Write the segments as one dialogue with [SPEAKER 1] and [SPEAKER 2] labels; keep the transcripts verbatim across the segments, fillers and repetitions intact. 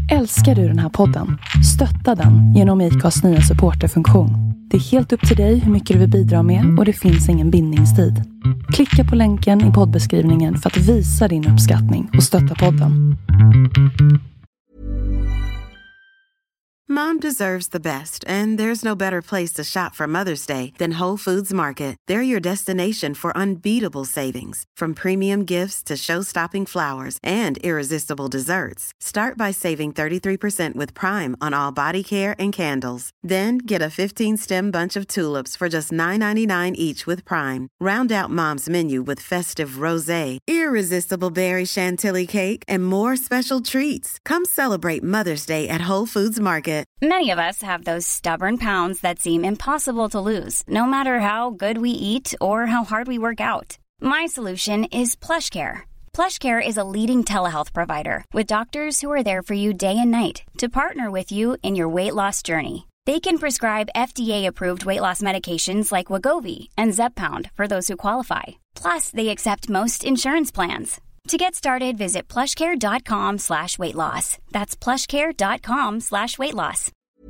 [SPEAKER 1] Älskar du den här podden? Stötta den genom I C A:s nya supporterfunktion. Det är helt upp till dig hur mycket du vill bidra med och det finns ingen bindningstid. Klicka på länken i poddbeskrivningen för att visa din uppskattning och stötta podden.
[SPEAKER 2] Mom deserves the best, and there's no better place to shop for Mother's Day than Whole Foods Market. They're your destination for unbeatable savings, from premium gifts to show-stopping flowers and irresistible desserts. Start by saving thirty-three percent with Prime on all body care and candles. Then get a fifteen-stem bunch of tulips for just nine ninety-nine each with Prime. Round out Mom's menu with festive rosé, irresistible berry chantilly cake, and more special treats. Come celebrate Mother's Day at Whole Foods Market.
[SPEAKER 3] Many of us have those stubborn pounds that seem impossible to lose, no matter how good we eat or how hard we work out. My solution is PlushCare. PlushCare is a leading telehealth provider with doctors who are there for you day and night to partner with you in your weight loss journey. They can prescribe F D A-approved weight loss medications like Wegovy and Zepbound for those who qualify. Plus, they accept most insurance plans. To get started, visit plushcare.com slash weight loss. That's plushcare.com slash weight loss.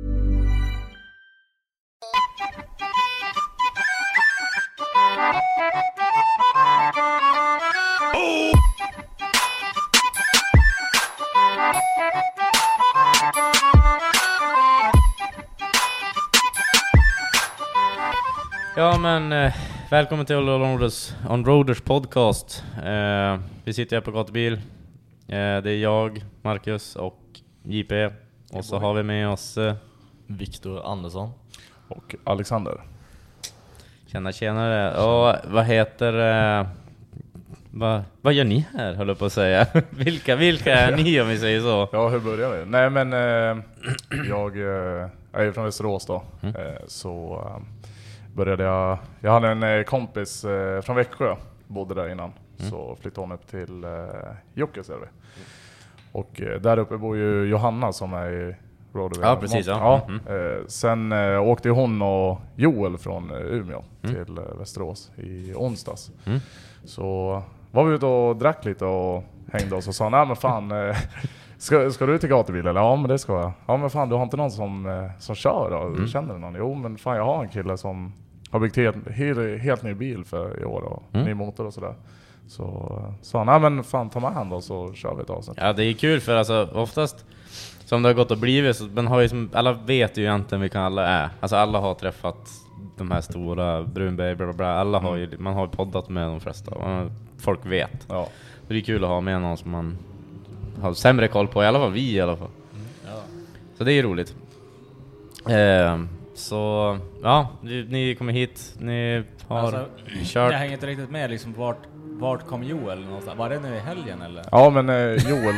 [SPEAKER 4] Ja, men eh, välkommen till Onroaders, Onroaders podcast. Eh, vi sitter här på gatubil. Eh, det är jag, Marcus och J P. Och så har vi med oss eh,
[SPEAKER 5] Viktor Andersson
[SPEAKER 6] och Alexander.
[SPEAKER 4] Tjena, tjenare. Och vad heter... Eh, vad, vad gör ni här, höll jag på att säga? vilka, vilka är ni, om vi säger så?
[SPEAKER 6] Ja, hur börjar vi? Nej, men eh, jag, eh, jag är från Västerås då. Mm. Eh, så... Eh, började jag, jag hade en eh, kompis eh, från Växjö, bodde där innan. Mm. Så flyttade hon upp till eh, Jokkesjärvi. Mm. Och eh, där uppe bor ju Johanna som är i Roadway.
[SPEAKER 4] Ja, precis. Ja.
[SPEAKER 6] Ja,
[SPEAKER 4] mm.
[SPEAKER 6] eh, sen eh, åkte hon och Joel från eh, Umeå
[SPEAKER 4] mm.
[SPEAKER 6] till eh, Västerås i onsdags.
[SPEAKER 4] Mm.
[SPEAKER 6] Så var vi ute och drack lite och hängde oss och sa, nej men fan... Eh, Ska, ska du till gatubil eller? Ja, men det ska jag. Ja, men fan, du har inte någon som, eh, som kör då? Du
[SPEAKER 4] mm.
[SPEAKER 6] känner någon? Jo, men fan, jag har en kille som har byggt helt, helt, helt ny bil för i år och mm. ny motor och sådär. Så sa han, nej men fan, ta med han då så kör vi ett avsnitt.
[SPEAKER 4] Ja, det är kul för alltså oftast som det har gått och blivit så men har ju som, alla vet ju egentligen vilka alla är. Alltså alla har träffat de här stora Brunberg bla bla bla. Alla mm. har ju, man har ju poddat med de flesta. Man, folk vet.
[SPEAKER 6] Ja.
[SPEAKER 4] Det är kul att ha med någon som man har sämre koll på, i alla fall vi i alla fall. Mm. Ja. Så det är ju roligt. Eh, så ja, ni, ni kommer hit, ni har
[SPEAKER 5] alltså,
[SPEAKER 4] kört.
[SPEAKER 5] Jag hänger inte riktigt med liksom vart vart kom Joel någonstans? Var det nu i helgen eller?
[SPEAKER 6] Ja, men eh, Joel.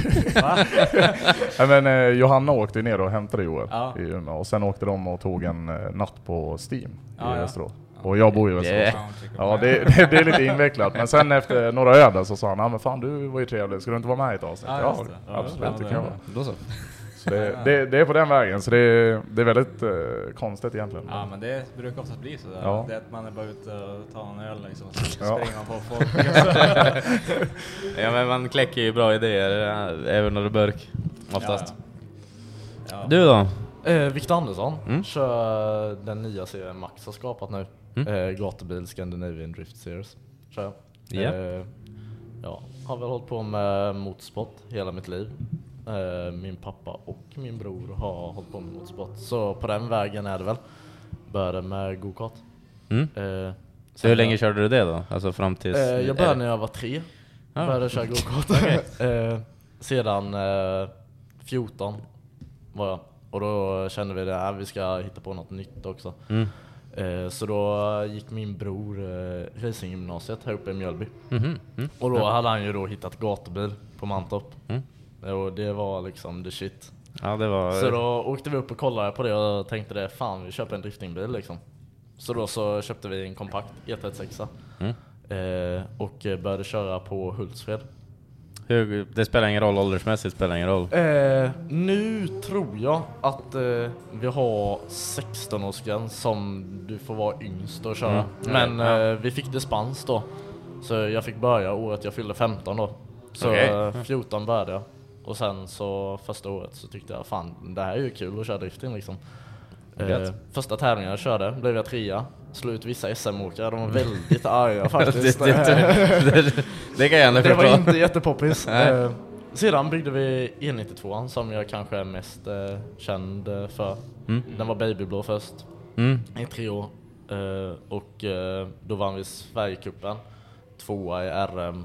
[SPEAKER 6] ja, men eh, Johanna åkte ner och hämtade Joel ja. i Umeå och sen åkte de och tog en eh, natt på Steam ja, i Västerås. Ja. Och jag bor i Västerås. Ja, det, det, det är lite invecklat. Men sen efter några öder så sa han, ja men fan, du var ju trevlig. Ska du inte vara med i ett avsnitt? Ja, ja, ja absolut. Ja, det kan jag. Så. Så det, det, det är på den vägen. Så det, det är väldigt uh, konstigt egentligen.
[SPEAKER 5] Ja, men det brukar oftast bli så där.
[SPEAKER 6] Ja.
[SPEAKER 5] Det är att man är bara ute och tar en öl liksom. Och så
[SPEAKER 6] ja.
[SPEAKER 5] springer man på folk.
[SPEAKER 4] Ja, men man kläcker ju bra idéer. Även när det burk. Oftast. Ja, ja. Ja. Du då?
[SPEAKER 5] Eh, Viktor Andersson.
[SPEAKER 4] Mm.
[SPEAKER 5] Kör den nya serien Max har skapat nu. Mm. Eh, gatubil Scandinavian Drift Series. Kör.
[SPEAKER 4] Yeah.
[SPEAKER 5] Eh, ja, har väl hållit på med motorsport hela mitt liv. Eh, min pappa och min bror har hållit på med motorsport. Så på den vägen är det väl. Började med go-kart.
[SPEAKER 4] Mm. Eh, så hur länge körde du det då? Alltså fram tills...
[SPEAKER 5] Eh, jag började när jag var tre. Ah. Började köra go-kart. Okay. eh, sedan eh, fjorton var jag. Och då kände vi att vi ska hitta på något nytt också. Mm. Eh, så då gick min bror eh, racinggymnasiet här uppe i Mjölby. Mm-hmm. Mm. Och då hade han ju då hittat gatubil på Mantorp. Mm. Och det var liksom the shit.
[SPEAKER 4] Ja, det var...
[SPEAKER 5] Så då åkte vi upp och kollade på det och tänkte det, fan vi köper en driftingbil liksom. Så då så köpte vi en kompakt E trettiosex mm. eh, och började köra på Hultsfred.
[SPEAKER 4] Hur, det spelar ingen roll, åldersmässigt spelar ingen roll.
[SPEAKER 5] Eh, nu tror jag att eh, vi har sexton-årsgräns som du får vara yngst och köra. Mm. Men eh, vi fick dispens då. Så jag fick börja året jag fyllde femton då. Så okay. fjorton började jag. Och sen så första året så tyckte jag fan, det här är ju kul att köra drifting liksom. Eh, första tävlingen jag körde blev jag trea. Slog ut vissa S M-åkare, de var väldigt arga faktiskt.
[SPEAKER 4] det, det, det, det kan jag ändå
[SPEAKER 5] Det
[SPEAKER 4] förstå.
[SPEAKER 5] var inte jättepoppis. eh, Sedan byggde vi E nittiotvå som jag kanske är mest eh, känd för. Mm. Den var babyblå först mm. i tre år. Eh, och eh, då vann vi Sverigecupen. Tvåa i R M.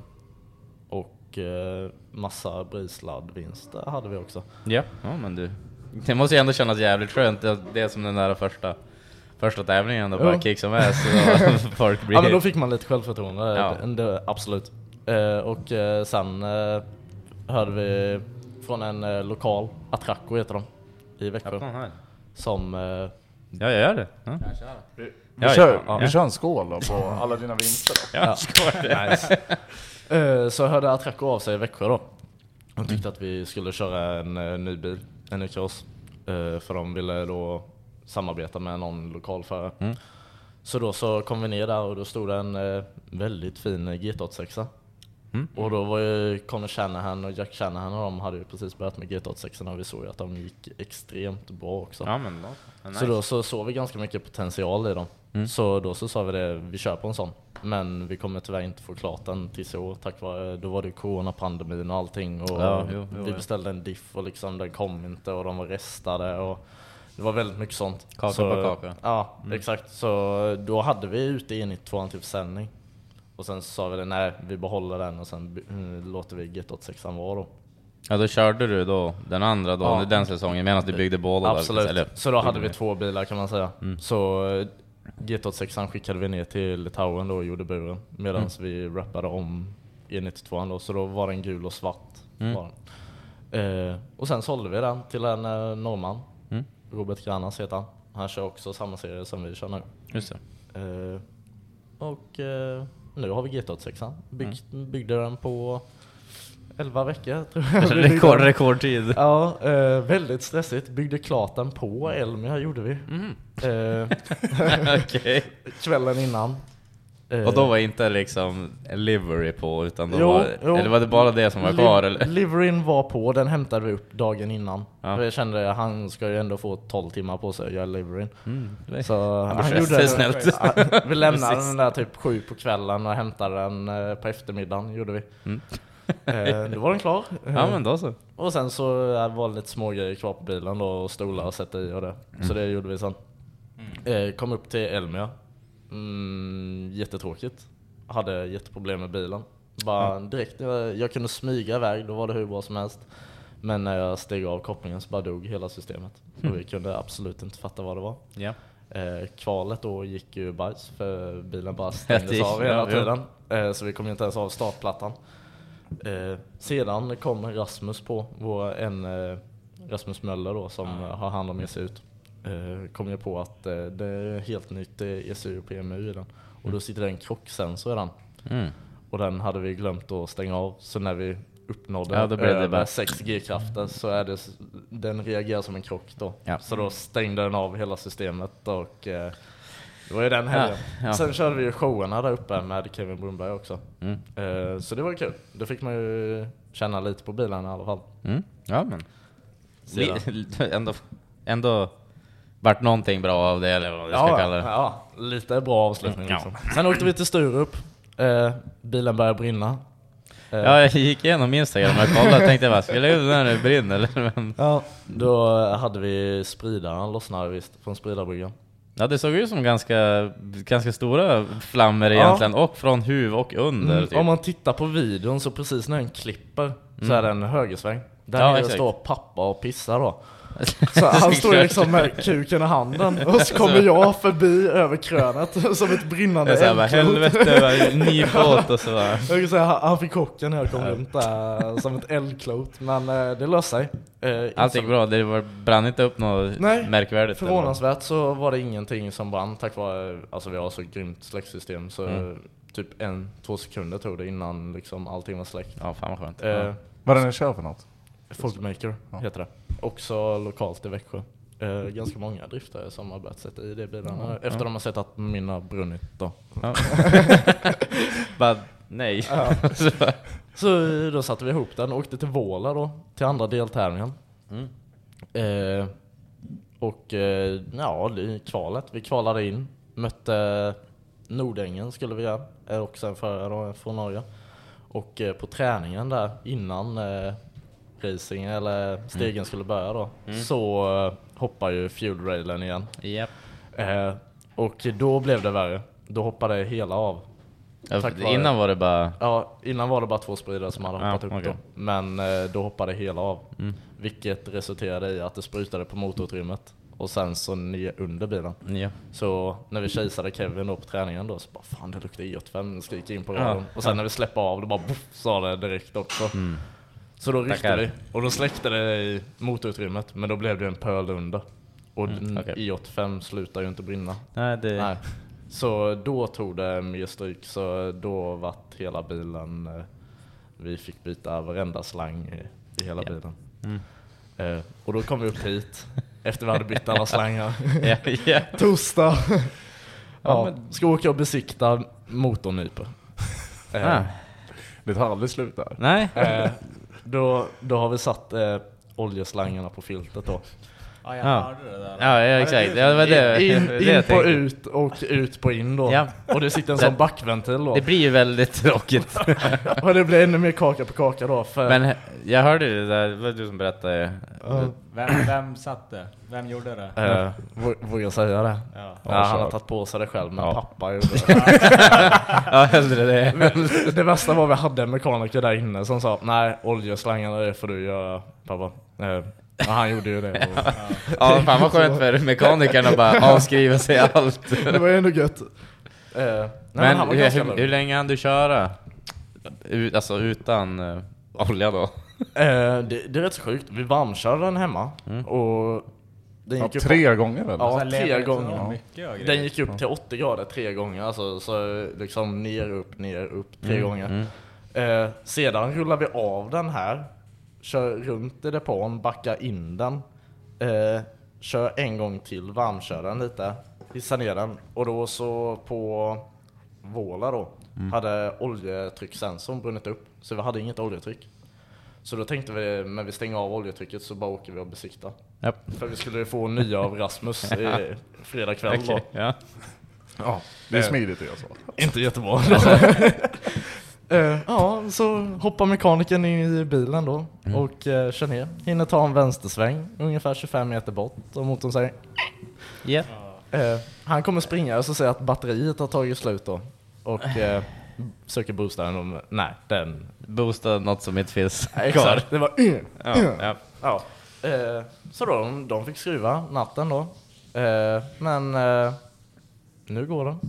[SPEAKER 5] Och eh, massa brisladdvinster hade vi också.
[SPEAKER 4] Ja, ja men du. Det måste ju ändå kännas jävligt skönt. Det, det är som den där första första tävlingen och bara ja. kick som är så folk blir.
[SPEAKER 5] Ja, men då fick man lite självförtroende. Ja. Det, det, absolut. Eh, och eh, sen eh, hörde vi från en eh, lokal, Attracco heter de, i Växjö. Ja, som eh,
[SPEAKER 4] ja, jag gör det. Ja.
[SPEAKER 6] Jag kör det. Vi, vi, kör, ja. vi kör en skål då på alla dina vinster då.
[SPEAKER 4] Ja, skål.
[SPEAKER 5] Nice. uh, så hörde Attracco av sig i Växjö då. De tyckte mm. att vi skulle köra en uh, ny bil, en ny cross. Uh, för de ville då samarbeta med någon lokalförare. Mm. Så då så kom vi ner där och då stod det en uh, väldigt fin G T åttiosex. Mm. Och då var ju Connor Shanahan och Jack Shanahan och de hade ju precis börjat med G T åttiosex och vi såg ju att de gick extremt bra också.
[SPEAKER 4] Ja, men då, nice.
[SPEAKER 5] Så då så såg vi ganska mycket potential i dem. Mm. Så då så sa vi det, vi kör på en sån. Men vi kommer tyvärr inte få klart den tills i år. Tack vare, då var det coronapandemin och allting. Och
[SPEAKER 4] ja, jo, jo,
[SPEAKER 5] vi beställde en diff och liksom den kom inte och de var restade. Och det var väldigt mycket sånt.
[SPEAKER 4] Kaka
[SPEAKER 5] så,
[SPEAKER 4] på kaka.
[SPEAKER 5] Ja, mm. exakt. Så då hade vi ute E nittiotvå till försäljning. Och sen sa vi det, nej vi behåller den och sen mm, låter vi G T åttiosex vara då.
[SPEAKER 4] Ja, då körde du då den andra då ja. under den säsongen medan du byggde båda.
[SPEAKER 5] Absolut,
[SPEAKER 4] där, eller?
[SPEAKER 5] Så då hade vi två bilar kan man säga. Mm. Så G T åttiosex skickade vi ner till Litauen då och gjorde buren. Medan mm. vi rappade om E nittiotvå då, så då var den gul och svart. Mm. Var den. Eh, och sen sålde vi den till en eh, norrman. Mm. Robert Granas heter han. Han kör också samma serie som vi kör nu.
[SPEAKER 4] Just det.
[SPEAKER 5] Eh, och... Eh, nu har vi G T åttiosex. Bygg, mm. Byggde den på elva veckor. Tror jag.
[SPEAKER 4] Rekord, rekordtid.
[SPEAKER 5] Ja, eh, väldigt stressigt. Byggde klart den på Elmia gjorde vi. Mm. Eh,
[SPEAKER 4] okay.
[SPEAKER 5] Kvällen innan.
[SPEAKER 4] Eh, och då var inte liksom en livery på utan då
[SPEAKER 5] jo,
[SPEAKER 4] var,
[SPEAKER 5] jo.
[SPEAKER 4] eller var det bara det som var kvar? Liv, eller?
[SPEAKER 5] Liveryn var på, den hämtade vi upp dagen innan. Ja. Jag kände att han ska ju ändå få tolv timmar på sig att göra liveryn. Mm, så han, han gjorde det snällt. Vi lämnade den där typ sju på kvällen och hämtade den på eftermiddagen gjorde vi. Mm. eh, då var den klar.
[SPEAKER 4] Ja, men då så.
[SPEAKER 5] Och sen så var det lite små grejer kvar på bilen då, och stolar och sätta i och det. Mm. Så det gjorde vi sen. Mm. Eh, kom upp till Elmia. Mm, jättetråkigt. Hade jätteproblem med bilen. Bara mm. direkt jag, jag kunde smyga iväg, då var det hur bra som helst. Men när jag steg av kopplingen så bara dog hela systemet. Mm. Och vi kunde absolut inte fatta vad det var.
[SPEAKER 4] Ja.
[SPEAKER 5] Eh, kvalet då gick ju bajs för bilen bara stängdes av hela ja, tiden. Eh, så vi kom inte ens av startplattan. Eh, sedan kom Rasmus på, vår en eh, Rasmus Möller då som mm. har hand om E C U. Eh, kom jag på att eh, det är helt nytt E C U och P M U i den. Och då sitter det en krocksensor i den. Mm. Och den hade vi glömt att stänga av. Så när vi uppnådde
[SPEAKER 4] ja, då blev det bara
[SPEAKER 5] sex G-krafter så är det, den reagerar som en krock då. Ja. Så då stängde den av hela systemet och eh, det var ju den helgen. Ja, ja. Sen körde vi showerna där uppe med Kevin Brunberg också. Mm. Eh, så det var kul. Då fick man ju känna lite på bilen i alla fall.
[SPEAKER 4] Mm. Ja, men ändå, ändå vart någonting bra av det eller vad jag ska
[SPEAKER 5] ja,
[SPEAKER 4] kalla det.
[SPEAKER 5] Ja, lite bra avslutning. Mm. Liksom. Sen åkte vi till Sturup. Eh, bilen började brinna.
[SPEAKER 4] Eh. Ja, jag gick igenom Instagram och kollade och tänkte bara, skulle jag göra det brinna eller? Men...
[SPEAKER 5] Ja, då hade vi spridaren lossnade visst från spridarbryggan.
[SPEAKER 4] Ja, det såg ju som ganska, ganska stora flammor egentligen, ja. Och från huv och under.
[SPEAKER 5] Mm, typ. Om man tittar på videon så precis när den klipper mm. så är det en högersväng. Där ja, nere står pappa och pissar då. Så han står liksom med kuken i handen och så kommer jag förbi över krönet som ett brinnande eldklot.
[SPEAKER 4] Helvete, ny båt och så.
[SPEAKER 5] Jag kan säga, han fick chocken när jag kom runt där som ett eldklot. Men det löste sig.
[SPEAKER 4] Eh, Allt gick bra, det var, brann inte upp något Nej, märkvärdigt.
[SPEAKER 5] Förvånansvärt så var det ingenting som brann tack vare, alltså vi har så grymt släcksystem så mm. typ en, två sekunder tog det innan liksom allting var släckt.
[SPEAKER 4] Ja, fan vad skönt.
[SPEAKER 6] Eh, ja. Vad är det ni kör för något?
[SPEAKER 5] Folkmaker ja. heter det. Också lokalt i Växjö. Eh, ganska många driftare som har börjat sätta i det bilarna mm. efter ja. de har sett att mina brunnit då.
[SPEAKER 4] Ja. But, nej.
[SPEAKER 5] Ja. Så då satte vi ihop den och åkte till Våla då, till andra deltävlingen. Mm. Eh, och eh, ja, i kvalet, vi kvalade in, mötte Nordängen skulle vi göra, är också en förare då, från Norge. Och eh, på träningen där innan eh, racing eller stegen mm. skulle börja då, mm. så eh, hoppar ju fuel-railen igen.
[SPEAKER 4] Yep.
[SPEAKER 5] Eh, och då blev det värre. Då hoppade hela av.
[SPEAKER 4] Ja, innan var det bara...
[SPEAKER 5] Ja, innan var det bara två spridare som hade hoppat
[SPEAKER 4] ja,
[SPEAKER 5] upp
[SPEAKER 4] okay.
[SPEAKER 5] då. Men eh, då hoppade hela av. Mm. Vilket resulterade i att det sprutade på motorutrymmet. Och sen så ner under bilen.
[SPEAKER 4] Ja.
[SPEAKER 5] Så när vi kisade Kevin då på träningen då, så bara fan det luktar E åttiofem, skriker in på radion. Ja. Och sen när vi släpper av det bara boff, sa det direkt också. Mm. Så då ryckte vi. Och då släckte det i motorutrymmet. Men då blev det en pöl under. Och mm, okay. E åttiofem slutar ju inte brinna.
[SPEAKER 4] Nej, det...
[SPEAKER 5] Nej. Så då tog det mer stryk. Så då var hela bilen... Vi fick byta varenda slang i, i hela yeah. bilen. Mm. Eh, och då kom vi upp hit. Efter vi hade bytt alla slangar.
[SPEAKER 4] yeah, yeah.
[SPEAKER 5] Torsdag. ja, ja, men... Ska åka och besikta motornyper. Eh,
[SPEAKER 6] ah. Det tar aldrig slut där.
[SPEAKER 4] Nej.
[SPEAKER 5] Eh, då, då har vi satt eh, oljeslangarna på filtret då.
[SPEAKER 7] Ja, jag hörde det där.
[SPEAKER 4] Ja, ja exakt. Ja, det var det.
[SPEAKER 5] In,
[SPEAKER 4] det
[SPEAKER 5] in på ut och ut på in då. Ja. Och det sitter en sån backventil då.
[SPEAKER 4] Det blir ju väldigt tråkigt.
[SPEAKER 5] Och det blir ännu mer kaka på kaka då. För...
[SPEAKER 4] Men jag hörde det där, det var du som berättade.
[SPEAKER 7] Uh. Vem, vem satt det? Vem gjorde det?
[SPEAKER 5] Uh, vågar jag säga det? Ja. Ja, han har tagit på sig det själv, men ja. pappa gjorde det.
[SPEAKER 4] Ja, hellre det.
[SPEAKER 5] Men det värsta var att vi hade en mekaniker där inne som sa, nej, oljeslangarna det får du göra, pappa. Uh, Ja, han gjorde ju det. Och,
[SPEAKER 4] ja, ja fan vad skönt för mekanikerna bara avskriva sig allt.
[SPEAKER 5] Det var ju ändå gött. Uh,
[SPEAKER 4] nej, men hur, hur, hur länge hann du köra? Ut, alltså utan uh, olja då?
[SPEAKER 5] Uh, det, det är rätt så sjukt. Vi varmkörde den hemma. Mm. Och den gick
[SPEAKER 6] ja,
[SPEAKER 5] upp
[SPEAKER 6] tre på, gånger väl?
[SPEAKER 5] Ja, tre gånger.
[SPEAKER 7] Ja.
[SPEAKER 5] Den gick upp till åttio grader tre gånger. Alltså, så liksom ner, upp, ner, upp tre mm. gånger. Mm. Uh, sedan rullar vi av den här. Kör runt i depån, backar in den, eh, kör en gång till, varmkör den lite, hissar ner den. Och då så på Våla då mm. hade oljetryckssensorn brunnit upp, så vi hade inget oljetryck. Så då tänkte vi, när vi stänger av oljetrycket så bara åker vi och besikta. Yep. För vi skulle få nya av Rasmus i fredag kväll
[SPEAKER 4] okay,
[SPEAKER 5] då.
[SPEAKER 4] ja.
[SPEAKER 6] Ja, det är smidigt det alltså.
[SPEAKER 5] Inte jättebra. Uh, ja, så hoppar mekanikern in i bilen då mm. och uh, kör ner. Hinner ta en vänstersväng ungefär tjugofem meter bort och motorn säger
[SPEAKER 4] yeah.
[SPEAKER 5] uh, han kommer springa och så säger att batteriet har tagit slut då och uh, söker boosta den och nej, den
[SPEAKER 4] boosta något som inte finns kvar.
[SPEAKER 5] Exakt, det var uh,
[SPEAKER 4] ja,
[SPEAKER 5] uh.
[SPEAKER 4] ja.
[SPEAKER 5] Ja. Uh, så då, de, de fick skruva natten då uh, men uh, nu går den.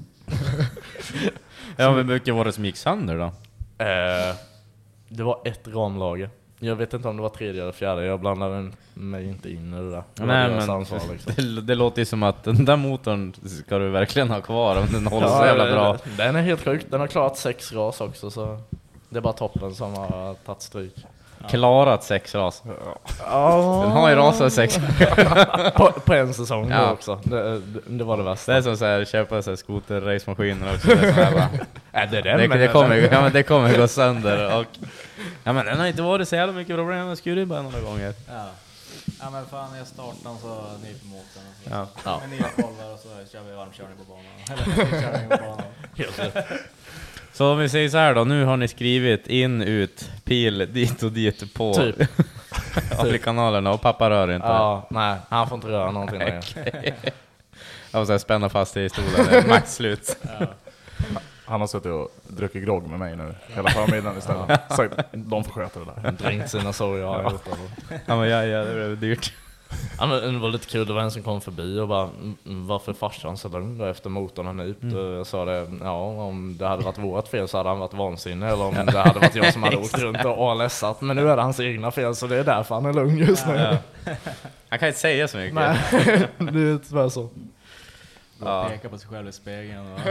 [SPEAKER 4] Ja, men mycket var det som gick sönder då?
[SPEAKER 5] Eh, det var ett ramlager. Jag vet inte om det var tredje eller fjärde. Jag blandade mig inte in i det där. Det
[SPEAKER 4] Nej, men ansvar, liksom. det, det låter ju som att den där motorn ska du verkligen ha kvar om den håller ja, så jävla bra.
[SPEAKER 5] Den är helt sjukt. Den har klarat sex ras också, så det är bara toppen som har tagit stryk.
[SPEAKER 4] Ja. Klarat sex ras.
[SPEAKER 5] Ja.
[SPEAKER 4] Den har ju rasat sex
[SPEAKER 5] på, på en säsong
[SPEAKER 4] ja.
[SPEAKER 5] också. Det, det, det var det värsta.
[SPEAKER 4] Det är som så här, köpa så här skoter-racemaskiner också. Det, är bara,
[SPEAKER 5] äh, det, är
[SPEAKER 4] det, det, det, kommer, ja, men det kommer gå sönder. Och, ja, men den har inte varit så jävla mycket problem. Jag skulle bara några gånger.
[SPEAKER 7] Ja. Ja, men fan, jag startar den så nyper motorn. Och så.
[SPEAKER 4] Ja.
[SPEAKER 7] Ja. Med nya kolvar och så kör vi varmkörning på banan. Eller körning på banan.
[SPEAKER 5] Helt rätt.
[SPEAKER 4] Så om vi säger så här då, nu har ni skrivit in, ut, pil, dit och dit på
[SPEAKER 5] typ.
[SPEAKER 4] alla kanalerna och pappa rör inte.
[SPEAKER 5] Ja, nej, han får inte röra någonting längre.
[SPEAKER 4] Okay. Jag måste spänna fast det i stolen, max slut.
[SPEAKER 7] Ja.
[SPEAKER 6] Han har suttit och druckit grogg med mig nu hela förmiddagen istället. Ja. Så de får sköta det där.
[SPEAKER 5] Dränkt sina sorger. Ja,
[SPEAKER 4] ja, men ja, ja, det blev dyrt.
[SPEAKER 5] Ja, men det var lite kul, det var en som kom förbi och bara, varför farsan så lugn då efter motorn har nypt? Mm. Jag sa det, ja, om det hade varit vårt fel så hade han varit vansinnig, eller om ja. det hade varit jag som hade åkt runt och A-lässat. Men nu är det hans egna fel, så det är därför han är lugn just nu.
[SPEAKER 4] Ja, ja. Han kan inte säga så mycket.
[SPEAKER 5] Nej, det är tyvärr så.
[SPEAKER 7] Ja. Peka på sig själv i spegeln. Och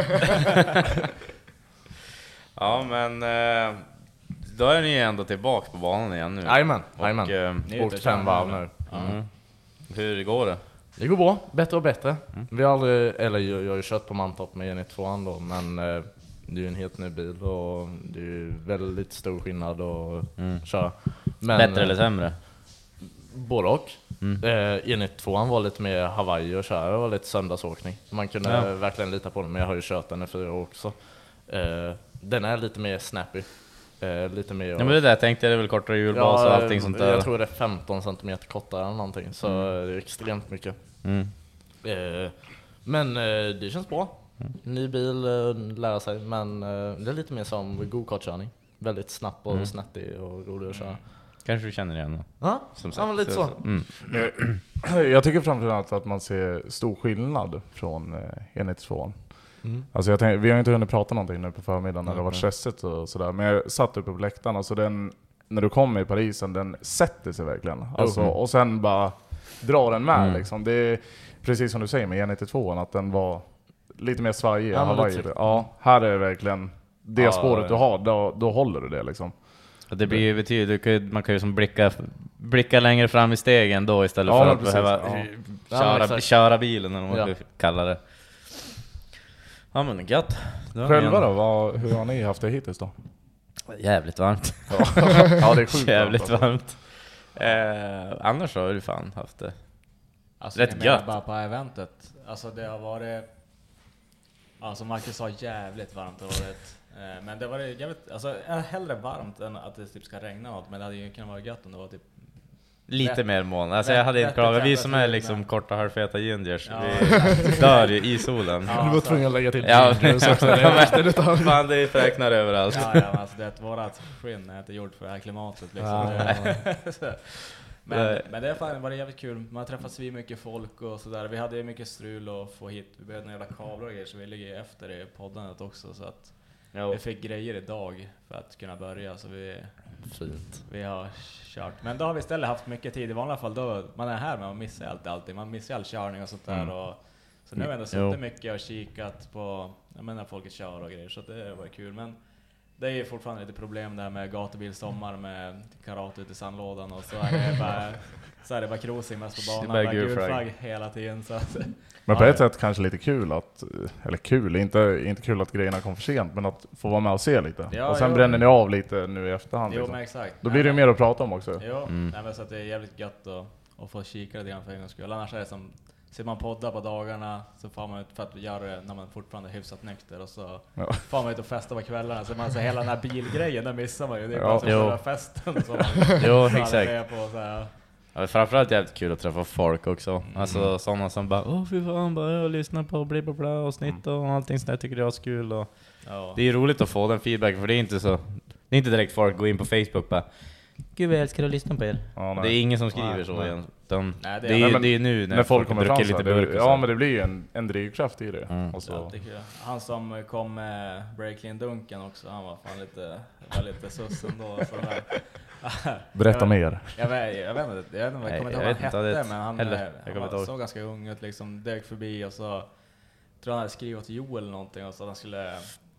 [SPEAKER 4] ja, men då är ni ändå tillbaka på banan igen nu.
[SPEAKER 5] Jajamän, jajamän.
[SPEAKER 4] Och
[SPEAKER 5] åkt fem varv nu.
[SPEAKER 4] Mm. Hur går det?
[SPEAKER 5] Det går bra, bättre och bättre. Mm. Vi har aldrig, eller jag, jag har ju kört på Mantorp med Jenny två då, men eh, det är ju en helt ny bil och det är ju väldigt stor skillnad att
[SPEAKER 4] mm.
[SPEAKER 5] köra. Men,
[SPEAKER 4] bättre eller sämre?
[SPEAKER 5] Både och.
[SPEAKER 4] Mm.
[SPEAKER 5] Eh, E nittiotvåan var lite mer Hawaii och köra, det var lite söndagsåkning. Man kunde
[SPEAKER 4] ja.
[SPEAKER 5] verkligen lita på den, men jag har ju kört den i fyra år också. Eh, den är lite mer snappy. Eh, lite mer
[SPEAKER 4] ja, men det där tänkte jag, det är väl kortare hjulbas
[SPEAKER 5] ja,
[SPEAKER 4] och allting sånt där.
[SPEAKER 5] Jag tror det är femton centimeter kortare eller någonting, så mm. det är extremt mycket.
[SPEAKER 4] Mm.
[SPEAKER 5] Eh, men eh, det känns bra. Mm. Ny bil, eh, lära sig, men eh, det är lite mer som go-kartkörning. Väldigt snabb och mm. snattig och rolig att köra.
[SPEAKER 4] Kanske du känner igen då.
[SPEAKER 5] Ja, som sagt. Ja, lite så.
[SPEAKER 6] Mm. Jag tycker framförallt att man ser stor skillnad från E nittiotvå. Mm. Alltså jag tänkte, vi har inte hunnit prata någonting nu på förmiddagen när mm. det var stressigt och sådär. Men jag satt uppe på läktaren, alltså den, när du kommer i Parisen, den sätter sig verkligen. Alltså, mm. Och sen bara drar den med. Mm. Liksom. Det är precis som du säger med E nittiotvå, att den var lite mer svajig. Ja, ja, här är det verkligen det ja, spåret ja. du har, då, då håller du det liksom. Det
[SPEAKER 4] blir ju betydligt, man kan ju som blicka, blicka längre fram i stegen då istället
[SPEAKER 6] ja,
[SPEAKER 4] för att
[SPEAKER 6] precis.
[SPEAKER 4] behöva
[SPEAKER 6] ja.
[SPEAKER 4] köra,
[SPEAKER 5] ja,
[SPEAKER 4] köra bilen eller vad man
[SPEAKER 5] ja.
[SPEAKER 4] kallar det. Ja men gött.
[SPEAKER 6] Själva då, vad, hur har ni haft det hittills då?
[SPEAKER 4] Jävligt varmt.
[SPEAKER 6] Ja, ja det är sjukt
[SPEAKER 4] jävligt
[SPEAKER 6] varmt.
[SPEAKER 4] varmt. Eh, annars har du fan haft det.
[SPEAKER 7] Alltså,
[SPEAKER 4] rätt gött.
[SPEAKER 7] Bara på eventet. Alltså det har varit, alltså Marcus sa jävligt varmt har varit. Eh, men det var jävligt, alltså hellre varmt än att det typ ska regna något, men det hade ju kunnat vara gött om det var typ
[SPEAKER 4] lite
[SPEAKER 7] rätt,
[SPEAKER 4] mer moln. Alltså
[SPEAKER 7] rätt,
[SPEAKER 4] jag hade inte klagat. Vi som är liksom
[SPEAKER 7] men...
[SPEAKER 4] korta halvfeta gingers,
[SPEAKER 7] ja,
[SPEAKER 4] vi dör ju i solen.
[SPEAKER 5] Ja, du var tvungen att lägga till
[SPEAKER 4] ja,
[SPEAKER 5] gingers också. Det
[SPEAKER 4] fan, det fräknar överallt.
[SPEAKER 7] Ja, ja, alltså det vårat skinn är inte gjort för det här klimatet liksom. Ja. men, men det har fan varit jävligt kul. Man har träffat så mycket folk och sådär. Vi hade ju mycket strul att få hit. Vi behövde några jävla kablar och grejer, så vi ligger efter i poddandet också, så att jo. Vi fick grejer idag för att kunna börja, så vi,
[SPEAKER 5] fint.
[SPEAKER 7] vi har kört. Men då har vi istället haft mycket tid. I vanliga fall då man är här, men man missar allt alltid. Man missar all körning och sånt där. Mm. Och, så nu har vi ändå suttit mycket och kikat på, jag menar, folket kör och grejer, så det var kul. Men det är ju fortfarande lite problem där med gatubil sommar med karate ute i sandlådan, och så är det bara, så är det bara cruising mest på banan, bara gul flagg hela tiden. Så.
[SPEAKER 6] Men på ett sätt kanske lite kul att, eller kul, inte, inte kul att grejerna kom för sent, men att få vara med och se lite. Ja, och sen jo. bränner ni av lite nu i efterhand.
[SPEAKER 7] Jo,
[SPEAKER 6] liksom.
[SPEAKER 7] men exakt.
[SPEAKER 6] Då blir det ju mer att prata om också.
[SPEAKER 7] Jo, mm. nej, men så att det är jävligt gött att, att få kika lite grann för en gångs skull. Annars är det som, ser man poddar på dagarna så får man ut för att göra det när man fortfarande är hyfsat nykter, och så ja. får man ut och festa på kvällarna, så man så hela den här bilgrejen, där missar man ju. Det är ja. bara själva festen som man
[SPEAKER 4] jo, exakt.
[SPEAKER 7] är på så här.
[SPEAKER 4] Ja, framförallt jävligt kul att träffa folk också. Mm. Alltså sådana som bara, åh fy fan, bara jag lyssnar på bla bla bla och snitt och allting sånt där, tycker jag är kul. Och ja. Det är roligt att få den feedbacken, för det är inte så, det är inte direkt folk går in på Facebook och bara, gud vad jag älskar att lyssna på er. Ja, det är ingen som skriver nej, så nej. igen. De, nej, det, är, det, är, det är nu när, när folk kommer fram lite burk.
[SPEAKER 6] Det, ja, men det blir ju en, en drivkraft i det.
[SPEAKER 4] Mm.
[SPEAKER 6] Och så.
[SPEAKER 7] Ja, det han som kom med Breaklin-dunken också, han var fan lite, var lite sussen då.
[SPEAKER 6] Berätta
[SPEAKER 7] jag,
[SPEAKER 6] mer.
[SPEAKER 7] Jag vet, jag vet inte, jag vet inte, jag kommer inte ihåg vad han hette, men han,
[SPEAKER 4] heller,
[SPEAKER 7] han var, såg ganska ung ut liksom, dök förbi, och så tror han hade skrivit till Joel eller någonting, och så att han skulle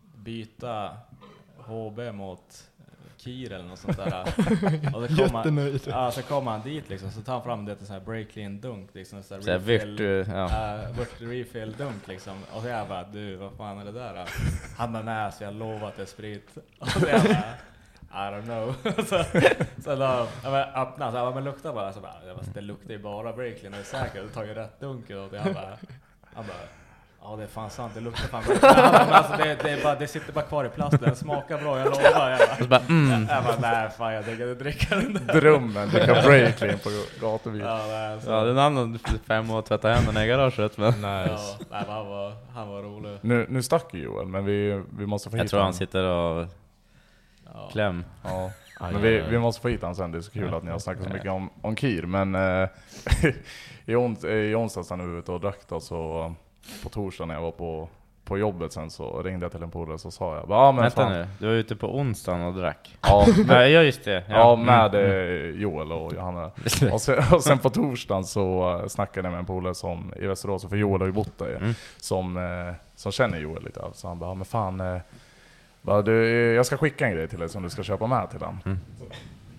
[SPEAKER 7] byta H B mot Kir eller något sånt där. Och så kom han, ja, så kom han dit liksom, så tar han fram det till sån här Breaklin dunk liksom, så här refill,
[SPEAKER 4] ja.
[SPEAKER 7] uh, refill dunk liksom. Och så jag bara, du, vad fan är det där? Han bara, nej, så jag lovar att det är sprit. Och så jag bara, I don't know. så, så då, jag bara, öppna, så jag bara, men lukta bara. Så bara, jag bara, det luktar ju bara Breaklin, är säkert, du tar ju rätt dunk. Och jag bara, han bara, ja, det är fan sant, det luktar fan bra. Men alltså, det, det, är bara, det sitter bara kvar i plasten, den smakar bra, jag lovar. Jag bara,
[SPEAKER 4] bara, mm.
[SPEAKER 7] jag bara nej fan, jag tänker inte dricka den där.
[SPEAKER 6] Drömmen, dricka Breaklin på gatubil.
[SPEAKER 7] Ja, nej,
[SPEAKER 4] ja, den andra fem år tvätta händerna i garaget. Men.
[SPEAKER 7] Nice. Ja, nej, han, var, han var rolig.
[SPEAKER 6] Nu, nu stack ju Joel, men vi, vi måste få hit
[SPEAKER 4] jag tror
[SPEAKER 6] han.
[SPEAKER 4] han sitter och ja. kläm.
[SPEAKER 6] Ja. Men vi, vi måste få hit han sen, det är så kul ja. att ni har snackat så mycket om, om Kir. Men äh, i, ons, i onsdags när vi var ute och drack då, så på torsdag när jag var på, på jobbet sen, så ringde jag till en polare, så sa jag ja, men
[SPEAKER 4] vänta
[SPEAKER 6] fan.
[SPEAKER 4] nu, du var ute på onsdagen och drack.
[SPEAKER 6] Ja,
[SPEAKER 4] nej, ja just det. Ja,
[SPEAKER 6] ja med mm. Joel och Johanna. och, sen, och sen på torsdagen så snackade jag med en polare som i Västerås, för Joel har ju bott där, mm. som, eh, som känner Joel lite. Så han bara, men fan, eh, bara, du, jag ska skicka en grej till dig som du ska köpa med till den. Mm.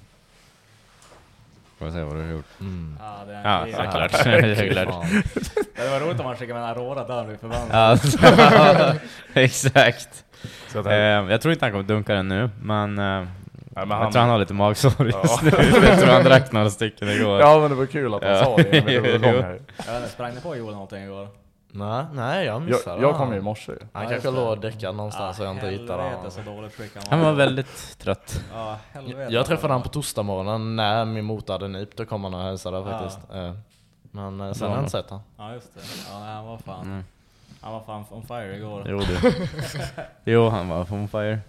[SPEAKER 4] Får jag se vad du har gjort.
[SPEAKER 5] Mm.
[SPEAKER 7] Ja, det är
[SPEAKER 4] ja, det är klart. Det är klart.
[SPEAKER 7] Det var roligt om man skickade med en Aurora där nu förbannad.
[SPEAKER 4] Ja, exakt. Så att eh, jag tror inte han kommer dunka den nu, men, eh, ja, men han, jag tror han har lite magsår just nu. Jag tror han drack några stycken igår.
[SPEAKER 6] Ja, men det var kul att han ja. sa det. det här.
[SPEAKER 7] Jag sprang ni på Joel någonting igår?
[SPEAKER 5] Nej, nej, jag missade.
[SPEAKER 6] Jag, jag kom ju i morse.
[SPEAKER 5] Han ja, kanske låg däckad någonstans så jag inte hittade honom.
[SPEAKER 7] Så dåligt skick han var.
[SPEAKER 4] Han var väldigt trött.
[SPEAKER 7] Ja, helvete.
[SPEAKER 5] Jag träffade han på torsdagsmorgonen när min motor hade nyp. Då kom han och hälsade faktiskt. Ja. Men sen har jag inte sett han.
[SPEAKER 7] Ja, just det. Ja, nej, han var fan... Mm. Han var fan on fire igår.
[SPEAKER 4] Jo, du. Jo, han var on fire.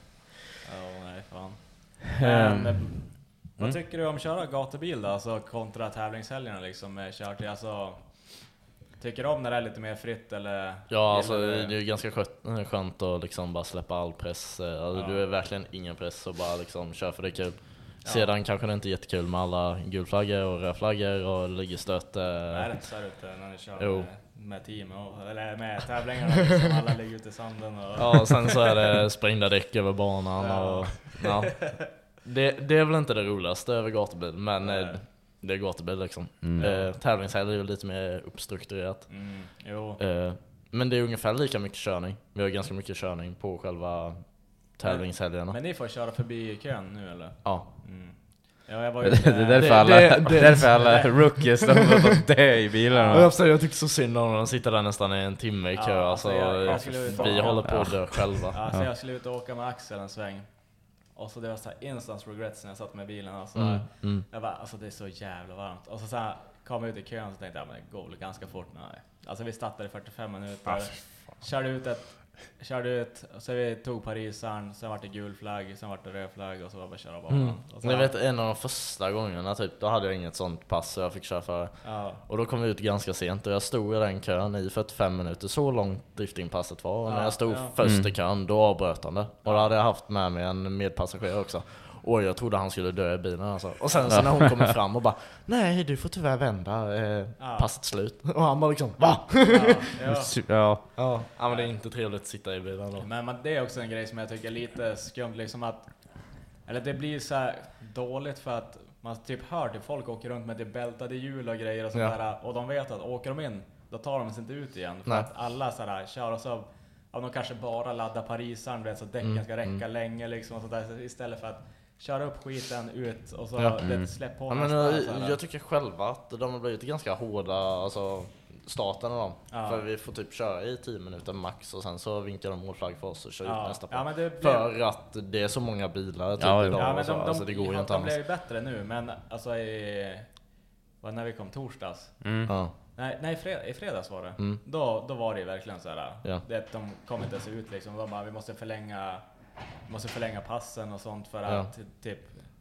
[SPEAKER 7] Ja, nej, fan. Men, mm. vad tycker du om att köra gatubil då? Alltså kontra tävlingshelgerna liksom med kört. Alltså, tycker du om när det är lite mer fritt eller?
[SPEAKER 5] Ja, alltså det är ju ganska skönt, skönt att liksom bara släppa all press. Alltså, ja. Du är verkligen ingen press och bara liksom kör för det är kul. Ja. Sedan kanske det inte är jättekul med alla gulflaggor och rödflaggor och ligger stöt.
[SPEAKER 7] Nej, det är inte så här ute när ni kör jo. med, med team och, eller med tävlingarna liksom, alla ligger ute i sanden och...
[SPEAKER 5] Ja, sen så är det sprängda däck över banan ja. och ja. Det, det är väl inte det roligaste över gatubil, men nej. Det är gatubil liksom. Mm. Eh, tävlingshelger är ju lite mer uppstrukturerat.
[SPEAKER 7] Mm. Jo.
[SPEAKER 5] Eh, men det är ungefär lika mycket körning. Vi har ganska mycket körning på själva tävlingshelgerna.
[SPEAKER 7] Men ni får köra förbi kön nu eller?
[SPEAKER 5] Ja.
[SPEAKER 7] Mm. Ja, jag var ju
[SPEAKER 4] det, det är därför alla, det, det, det, därför alla rookies de har fått det i bilarna.
[SPEAKER 5] Jag, jag tycker så synd om de sitter där nästan i en timme i kö. Ja, alltså, jag, jag vi ut, håller på att dö själva.
[SPEAKER 7] Ja, så jag skulle ut och åka med Axel en sväng. Och så det var så här instant regrets när jag satt med bilen. Alltså,
[SPEAKER 5] mm, mm.
[SPEAKER 7] Jag bara, alltså det är så jävla varmt. Och så, så här, kom jag ut i kön och tänkte jag, men det går väl ganska fort. Nej. Alltså vi startade i fyrtiofem minuter. Ah, körde ut ett, körde ut, och så vi tog Parisaren, sen var det gul flagg, sen var det röd flagg och så var det bara köra banan.
[SPEAKER 5] Mm. Ni vet, en av de första gångerna typ, då hade jag inget sånt pass så jag fick köra för.
[SPEAKER 7] Ja.
[SPEAKER 5] Och då kom vi ut ganska sent och jag stod i den kön i fyrtiofem minuter, så långt driftingpasset var. Och ja, när jag stod ja. först i kön, då avbröt han det. Och då hade jag haft med mig en medpassagerare också. Och jag trodde han skulle dö i bilen alltså. Och sen så när hon kommer fram och bara, nej du får tyvärr vända, eh, ja. passet slut. Och han bara liksom, va?
[SPEAKER 7] Ja, ja.
[SPEAKER 5] ja. ja. ja men det är inte trevligt att sitta i bilen då.
[SPEAKER 7] Men, men det är också en grej som jag tycker är lite skumt liksom att, eller det blir så här dåligt för att man typ hör till folk åker runt med det bältade hjul och grejer och sådär ja. och de vet att åker de in, då tar de sig inte ut igen. För nej. att alla sådär kör och så, ja, de kanske bara laddar Parisaren, vet, så att däcken mm. ska räcka mm. länge liksom och sådär, så istället för att köra upp skiten ut och så ja. det släpp på.
[SPEAKER 5] Ja, men jag, jag tycker själva att de har blivit ganska hårda, alltså starten av dem. Ja. För vi får typ köra i tio minuter max och sen så vinkar de målflagg för oss och kör ja. ut nästa på.
[SPEAKER 7] Ja, men det blir...
[SPEAKER 5] För att det är så många bilar typ
[SPEAKER 7] ja,
[SPEAKER 5] idag.
[SPEAKER 7] Ja, men
[SPEAKER 5] så,
[SPEAKER 7] de, de,
[SPEAKER 5] alltså, det går
[SPEAKER 7] de,
[SPEAKER 5] ju inte
[SPEAKER 7] de blev bättre nu, men alltså i, vad, när vi kom torsdags.
[SPEAKER 5] Mm. Ja.
[SPEAKER 7] Nej, nej, i, fred, i fredags var det.
[SPEAKER 5] Mm.
[SPEAKER 7] Då, då var det verkligen så här.
[SPEAKER 5] Ja.
[SPEAKER 7] Det, de kom inte se ut liksom. De bara, vi måste förlänga, måste förlänga passen och sånt för
[SPEAKER 5] ja.
[SPEAKER 7] att typ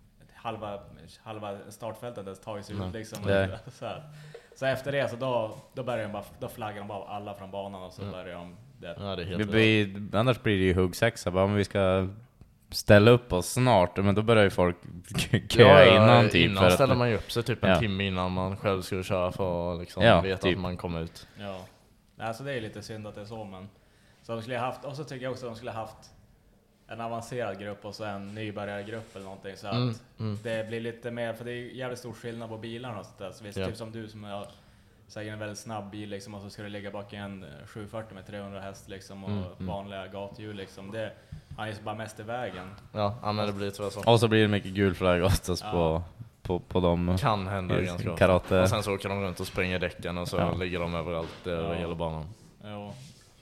[SPEAKER 7] halva, halva startfältet det tar sig ut liksom. Så, här. Så efter det så då, då börjar de bara, då flaggar de bara alla från banan och så mm. börjar de det.
[SPEAKER 5] Ja, det är helt
[SPEAKER 4] vi blir, annars blir det ju huggsexa bara om vi ska ställa upp oss snart, men då börjar ju folk köa ja, innan typ.
[SPEAKER 5] Innan för ställer att, man ju upp sig typ en ja. timme innan man själv skulle köra för att liksom ja, veta typ. att man kommer ut.
[SPEAKER 7] Ja, alltså det är lite synd att det är så, men så de skulle ha haft, och så tycker jag också att de skulle ha haft en avancerad grupp och så en nybörjargrupp eller någonting så att
[SPEAKER 5] mm, mm.
[SPEAKER 7] det blir lite mer, för det är jävligt stor skillnad på bilarna och sånt där. Så visst, ja. typ som du som är säkert en väldigt snabb bil liksom, och så ska du ligga bak i en sjuhundrafyrtio med trehundra häst liksom och mm, vanliga mm. gathjul liksom. Det han är bara mest i vägen.
[SPEAKER 5] Ja, ja men det blir tyvärr så.
[SPEAKER 4] Och så blir det mycket gul flagg oftast ja. på på på dem.
[SPEAKER 5] Kan hända ganska
[SPEAKER 4] karate.
[SPEAKER 5] Och sen så åker de runt och springer däcken och så ja. ligger de överallt över
[SPEAKER 7] ja.
[SPEAKER 5] hela banan.
[SPEAKER 7] Jo.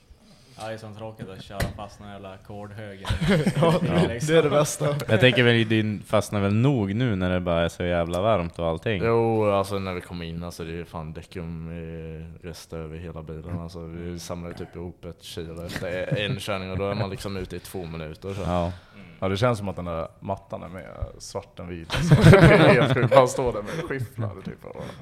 [SPEAKER 7] Ja, det är så tråkigt att köra fast någon jävla ackordhöger.
[SPEAKER 5] ja, det är det bästa.
[SPEAKER 4] Jag tänker väl din fastnar väl nog nu när det bara är så jävla varmt och allting.
[SPEAKER 5] Jo, alltså när vi kommer in alltså det är fan däckum rest över hela bilen. Alltså vi samlar typ ihop ett kilo efter en körning och då är man liksom ute i två minuter. Så.
[SPEAKER 6] Ja. Ja, det känns som att den där mattan är med svart och vit. Alltså, det är helt sjukt. Man står där med skifflar typ.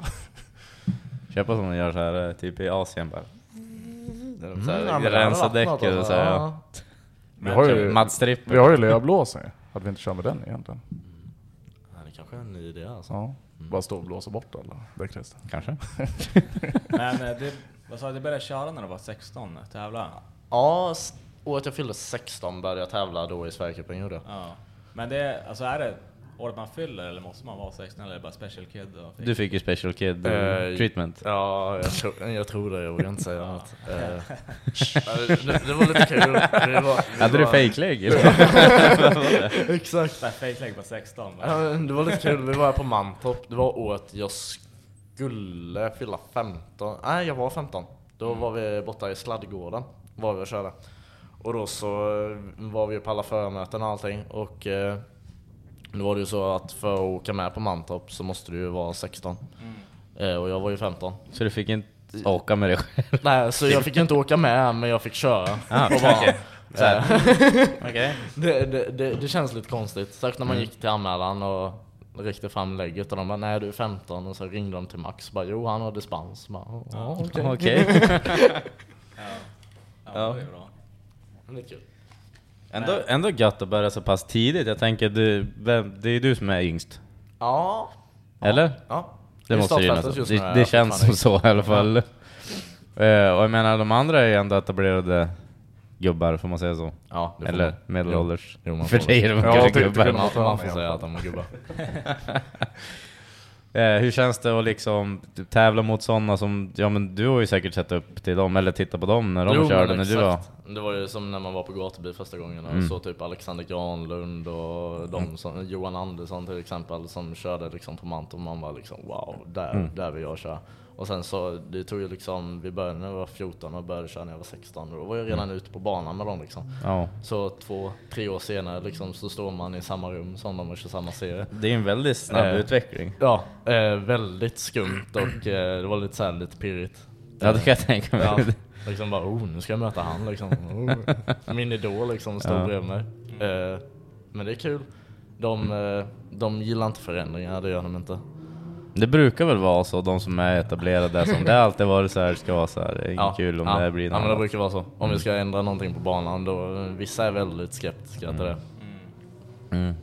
[SPEAKER 4] Köpa som de gör så här typ i Asien bara.
[SPEAKER 5] Mm,
[SPEAKER 4] så här, ja, rensa däck eller så här, ja.
[SPEAKER 6] Vi har ju
[SPEAKER 4] mattstripper.
[SPEAKER 6] Vi har ju lövblåsare. Hade vi inte kört med den egentligen?
[SPEAKER 5] Ja, det kanske är en ny idé alltså.
[SPEAKER 6] Ja. Mm. Bara stå och blåsa bort alla däckresten.
[SPEAKER 4] Kanske.
[SPEAKER 7] Men det, vad sa du, började köra när du var sexton, tävla?
[SPEAKER 5] Ja, året jag fyllde sexton började jag tävla då i Sverigecupen gjorde.
[SPEAKER 7] Ja. Men det, alltså är det, året man fyller, eller måste man vara sexton, eller bara special kid?
[SPEAKER 4] Du fick ju special kid uh, treatment.
[SPEAKER 5] Ja, jag tror, jag tror det, jag vågar inte säga något. Uh, det, det var lite kul. Det var,
[SPEAKER 4] hade du fake-lägg?
[SPEAKER 5] Exakt.
[SPEAKER 7] Fake-lägg på sexton.
[SPEAKER 5] Ja, det var lite kul, vi var på Mantorp. Det var året jag skulle fylla femton. Nej, jag var femton. Då mm. var vi borta i Sladdgården, var vi och körde. Och då så var vi på alla förmöten och allting. Och eh, då var det ju så att för att åka med på Mantorp så måste du ju vara sexton. Mm. Eh, och jag var ju femton.
[SPEAKER 4] Så du fick inte åka med dig själv?
[SPEAKER 5] Nej, så jag fick inte åka med, men jag fick köra.
[SPEAKER 4] Ah, okej. Okay.
[SPEAKER 5] Eh, okay. det, det, det, det känns lite konstigt. Särskilt när man gick till anmälan och räckte fram lägget. Och de bara, nej du är femton. Och så ringde de till Max. Bara, jo, han har dispens. Bara, ja, okej.
[SPEAKER 4] Okay. Okay.
[SPEAKER 7] ja. Ja, det är bra.
[SPEAKER 5] Det är kul.
[SPEAKER 4] Ändå, ändå gött att börja så pass tidigt. Jag tänker, du, vem, det är du som är yngst.
[SPEAKER 5] Ja.
[SPEAKER 4] Eller?
[SPEAKER 5] Ja.
[SPEAKER 4] Det, det måste ju nästan. Det, det känns som så i alla fall. Ja. Uh, och jag menar, de andra är ju ändå etablerade gubbar, får man säga så.
[SPEAKER 5] Ja, det
[SPEAKER 4] eller medelålders.
[SPEAKER 5] Jo,
[SPEAKER 4] för dig är de
[SPEAKER 5] ja,
[SPEAKER 4] kanske gubbar.
[SPEAKER 5] Man får, man får säga att de är gubbar.
[SPEAKER 4] Eh, hur känns det att liksom tävla mot sådana som, ja men du har ju säkert sett upp till dem eller tittat på dem när de jo, körde när exakt. Du var.
[SPEAKER 5] Det var ju som när man var på gatubil första gången och mm. så typ Alexander Granlund och de mm. som, Johan Andersson till exempel som körde liksom på Mantorp och man var liksom wow, där, mm. där vill jag köra. Och sen så, det tog ju liksom, vi började när jag var fjorton och började köra när jag var sexton. Och då var jag redan mm. ute på banan med dem liksom. Ja. Så två, tre år senare liksom, så står man i samma rum som de och kör samma serie.
[SPEAKER 4] Det är en väldigt snabb eh, utveckling.
[SPEAKER 5] Ja, eh, väldigt skumt och eh, det var lite så här, lite pirrigt.
[SPEAKER 4] Ja, det kan jag tänka mig. Ja,
[SPEAKER 5] liksom bara, oh, nu ska jag möta han liksom. Oh. Min idol liksom, står ja. bredvid mig. Eh, men det är kul. De, eh, de gillar inte förändringar, det gör de inte.
[SPEAKER 4] Det brukar väl vara så, de som är etablerade, som det har alltid varit så här, ska vara så här, det är
[SPEAKER 5] ja,
[SPEAKER 4] kul om
[SPEAKER 5] ja,
[SPEAKER 4] det blir något.
[SPEAKER 5] Ja, men det brukar vara så. Om mm. vi ska ändra någonting på banan, då vissa är väldigt skeptiska mm. till det.
[SPEAKER 4] Mm. Mm.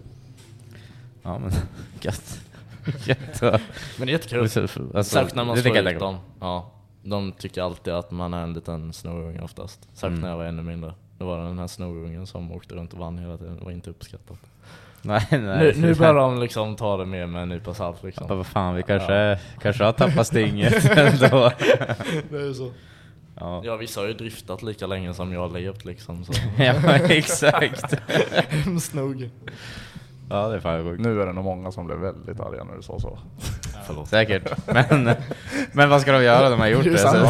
[SPEAKER 4] Ja, men gött. gött.
[SPEAKER 5] Men det är jättekul. Alltså, särskilt när man slår ut dem. Ja, de tycker alltid att man är en liten snorunge oftast. Särskilt mm. när jag var ännu mindre. Det var den här snorungen som åkte runt och vann hela tiden. Det var inte uppskattat.
[SPEAKER 4] Nej, nej,
[SPEAKER 5] nu nu börjar de liksom ta det med med en nypa salt liksom.
[SPEAKER 4] Ja, vad fan, vi kanske, ja. kanske har tappat stinget ändå.
[SPEAKER 5] Det är så. Ja. ja, vissa har ju driftat lika länge som jag har levt liksom. Så.
[SPEAKER 4] Ja, exakt.
[SPEAKER 5] Snog.
[SPEAKER 4] Ja, det är fan sjukt.
[SPEAKER 6] Nu är det nog många som blev väldigt arga när du sa så.
[SPEAKER 4] Ja. Säkert. Men, men vad ska de göra? De har gjort det. Det, så.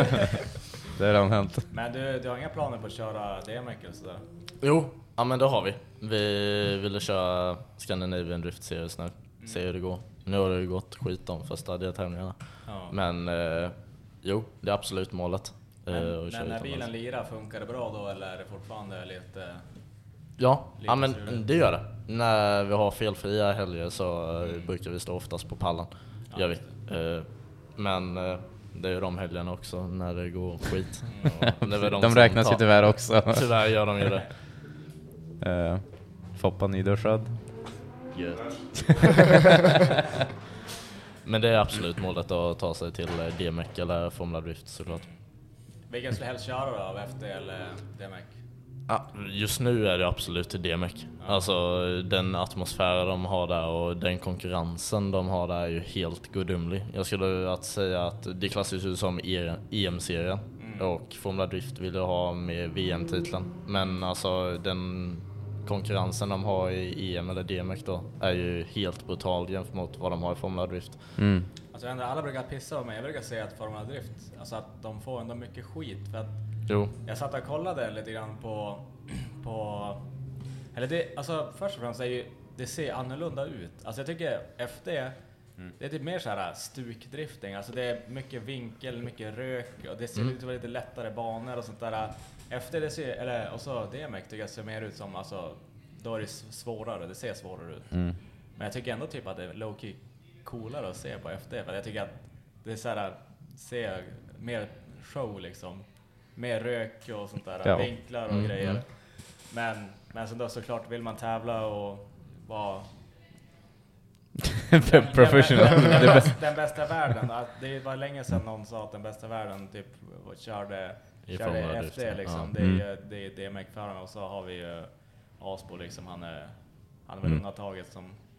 [SPEAKER 4] Det är redan hänt.
[SPEAKER 7] Men du, du har inga planer på att köra D M X eller sådär?
[SPEAKER 5] Jo. Ja, men det har vi. Vi ville köra Scandinavian Drift Series nu. Mm. Se hur det går. Nu har det ju gått skit de första deltävlingarna. Ja. Men eh, jo, det är absolut målet.
[SPEAKER 7] Men, eh, men när bilen lirar, funkar det bra då eller är det fortfarande lite...
[SPEAKER 5] Ja, lite ja men det gör det. När vi har felfria helger så mm. brukar vi stå oftast på pallen. Ja, gör vi. Eh, men... Eh, det är de helgerna också när det går skit.
[SPEAKER 4] Mm. Det är de de räknas ju tyvärr också.
[SPEAKER 5] Tyvärr gör de ju det.
[SPEAKER 4] Uh, Foppa nyduschad.
[SPEAKER 5] Men det är absolut målet att ta sig till D M X eller Formula Drift såklart.
[SPEAKER 7] Vilken skulle helst köra då, av F D eller D M X?
[SPEAKER 5] Ja, just nu är det absolut till D M X. Ja. Alltså den atmosfären de har där och den konkurrensen de har där är ju helt gudomlig. Jag skulle att säga att det klassas ju som E M-serien mm. och Formula Drift vill ha med V M-titeln. Men alltså den konkurrensen de har i E M eller D M X då är ju helt brutal jämfört mot vad de har i Formula Drift.
[SPEAKER 4] Mm.
[SPEAKER 7] Alltså alla brukar pissa på mig. Jag brukar säga att Formula Drift, alltså att de får ändå mycket skit för att
[SPEAKER 5] jo.
[SPEAKER 7] Jag satt och kollade lite grann på, på eller det, alltså först och främst är ju, det ser annorlunda ut. Alltså jag tycker F D, mm. det är typ mer så här stukdrifting. Alltså det är mycket vinkel, mycket rök och det ser mm. ut som lite lättare banor och sånt där. F D det ser, eller och så D M X tycker jag ser mer ut som, alltså då är det svårare, det ser svårare ut.
[SPEAKER 4] Mm.
[SPEAKER 7] Men jag tycker ändå typ att det är low-key coolare att se på F D för jag tycker att det är så här, ser mer show liksom. Mer rök och sånt där, ja. Vinklar och mm, grejer. Mm. Men, men så då såklart vill man tävla och vara
[SPEAKER 4] professional.
[SPEAKER 7] Den, den, den, bästa, den bästa världen. Det var länge sedan någon sa att den bästa världen typ körde, körde F D liksom. Ja. Det är mm. det är D M X-förarna och så har vi ju Asbo liksom. Han är, han är väl mm. undantaget som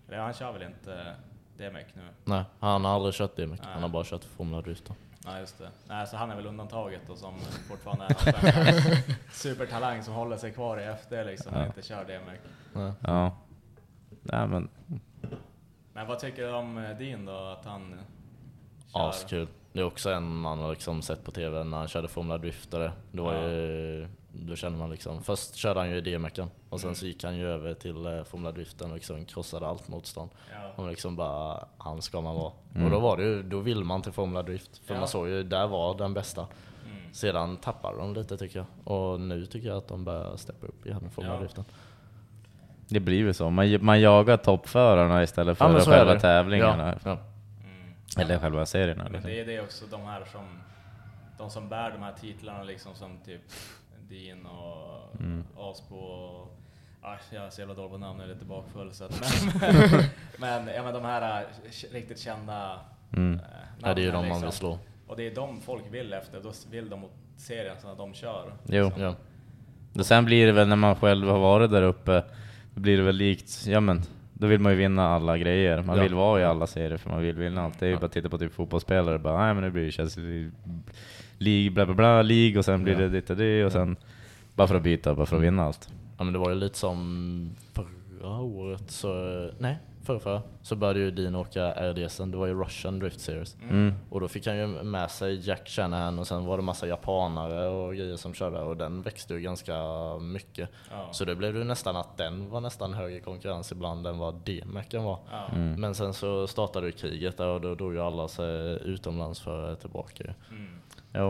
[SPEAKER 7] Eller han kör väl inte D-Mac nu?
[SPEAKER 5] Nej, han har aldrig kört D-Mac. Han har bara kört Formula Drift.
[SPEAKER 7] Nej, just det. Nej, så han är väl undantaget då, som fortfarande är en supertalang som håller sig kvar i F D liksom, och inte kör D-Mac.
[SPEAKER 5] Ja.
[SPEAKER 4] Ja. Nej, men...
[SPEAKER 7] Men vad tycker du om din då, att han
[SPEAKER 5] kör? Askul. Det är också en man har liksom sett på tv när han körde Formula Driftare. Då, var ja. ju, då kände man liksom, först körde han ju i D-Macen och sen mm. så gick han ju över till uh, Formula Driften och liksom krossade allt motstånd. Ja. Och liksom bara, han ska man vara. Mm. Och då var det ju, då vill man till Formula Drift. För ja. man såg ju, där var den bästa. Mm. Sedan tappade de lite tycker jag. Och nu tycker jag att de börjar steppa upp igen i Formula ja. Driften.
[SPEAKER 4] Det blir ju så. Man, man jagar toppförarna istället för
[SPEAKER 5] ja,
[SPEAKER 4] själva tävlingarna.
[SPEAKER 5] Ja. Ja.
[SPEAKER 4] Eller själva serierna.
[SPEAKER 7] Men det är det också, de här som de som bär de här titlarna liksom, som typ Dean och mm. Aspo och ah, jag är så jävla dålig på namn, är lite bakfull så att, men, men, ja, men de här äh, riktigt kända
[SPEAKER 5] mm. äh, ja, det är ju de liksom. Man vill slå.
[SPEAKER 7] Och det är de folk vill efter, då vill de mot serien så att de kör.
[SPEAKER 4] Jo.
[SPEAKER 7] Liksom.
[SPEAKER 4] Ja. Och sen blir det väl när man själv har varit där uppe, då blir det väl likt, ja men då vill man ju vinna alla grejer. Man ja. vill vara i alla serier för man vill vinna allt. Det är ju ja. bara att titta på typ fotbollsspelare. Bara, nej men nu blir det känns League, bla bla bla, League och sen blir ja. det ditt och det och sen bara för att byta, bara för att vinna allt.
[SPEAKER 5] Ja men det var ju lite som förra året så, nej förra, förra så började ju Dean åka R D S-en. Det var ju Russian Drift Series. Mm. Och då fick han ju med sig Jack Shanahan och sen var det massa japanare och grejer som körde och den växte ju ganska mycket. Ja. Så det blev ju nästan att den var nästan högre konkurrens ibland än vad D-Macen var. Ja. Mm. Men sen så startade ju kriget där och då drog ju alla sig utomlands för tillbaka. Mm.
[SPEAKER 4] Jo.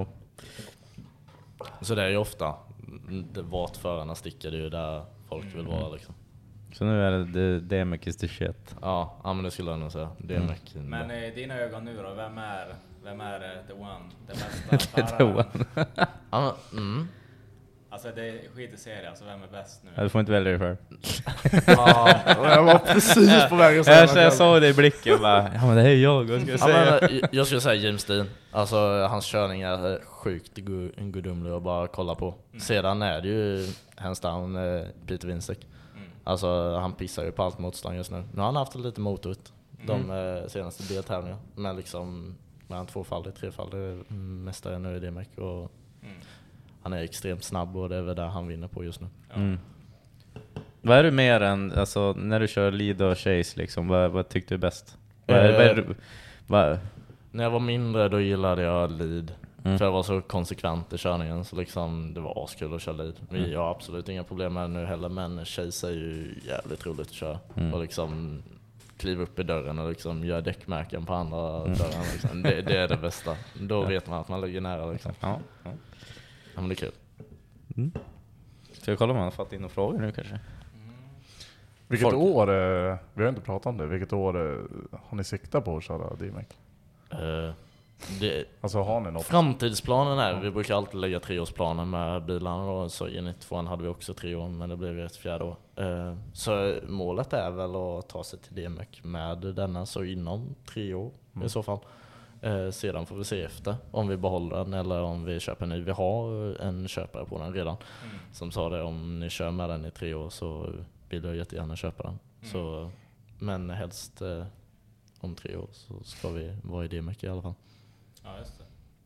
[SPEAKER 5] Så det är ju ofta vart förarna sticker, det är ju där folk vill vara liksom.
[SPEAKER 4] Så nu är det D-Mac is the shit.
[SPEAKER 5] Ja, ja, men det skulle jag nog säga. D-Mac.
[SPEAKER 7] Mm. Men i dina ögon nu då, vem är, vem är the one? Den bästa föraren?
[SPEAKER 5] Ja, mm.
[SPEAKER 7] Alltså det är skit i serien, alltså vem är bäst nu?
[SPEAKER 4] Ja, du får inte välja dig själv.
[SPEAKER 5] Ja, jag var precis på väg att säga
[SPEAKER 4] jag, jag såg det i blicken bara, ja men det är jag, vad ska jag säga?
[SPEAKER 5] Ja, men, jag skulle säga James Dean. Alltså hans körning är sjukt gudomlig att bara kolla på. Mm. Sedan är det ju hands down Peter Vinsek. Alltså han pissar ju på allt motstånd just nu. Nu har han haft lite motorut de mm. eh, senaste deltävlingarna. Men liksom med han tvåfaldig, trefaldig mästare nu i D-Mac och mm. han är extremt snabb och det är väl där han vinner på just nu. Ja. Mm.
[SPEAKER 4] Vad är du mer än, alltså när du kör lead och chase liksom, vad, vad tyckte du bäst? Vad,
[SPEAKER 5] eh,
[SPEAKER 4] vad är du, vad?
[SPEAKER 5] När jag var mindre då gillade jag lead. Mm. För jag var så konsekvent i körningen så liksom det var askul att köra lead. Mm. Jag har absolut inga problem med det nu heller, men chase är ju jävligt roligt att köra. Mm. Och liksom kliva upp i dörren och liksom göra däckmärken på andra mm. dörren. Liksom. Det, det är det bästa. Då ja. vet man att man ligger nära liksom.
[SPEAKER 4] Ja, ja.
[SPEAKER 5] Ja men det är kul.
[SPEAKER 4] Mm. Ska jag kolla om man har fått in några frågor nu kanske? Mm.
[SPEAKER 6] Vilket Folk. år, är, vi har inte pratat om det, vilket år är, har ni siktat på att köra D-Mac?
[SPEAKER 5] Uh. Det,
[SPEAKER 6] alltså har ni något?
[SPEAKER 5] Framtidsplanen är, vi brukar alltid lägga treårsplaner med bilarna då, så i nittiotvåan hade vi också tre år men det blev ett fjärde år. Uh, så målet är väl att ta sig till D-Mac med denna så inom tre år mm. i så fall. Uh, sedan får vi se efter om vi behåller den eller om vi köper en ny. Vi har en köpare på den redan mm. som sa det, om ni kör med den i tre år så vill jag jättegärna köpa den. Mm. Så, men helst uh, om tre år så ska vi vara i D-Mac i alla fall.
[SPEAKER 7] Ja, just det.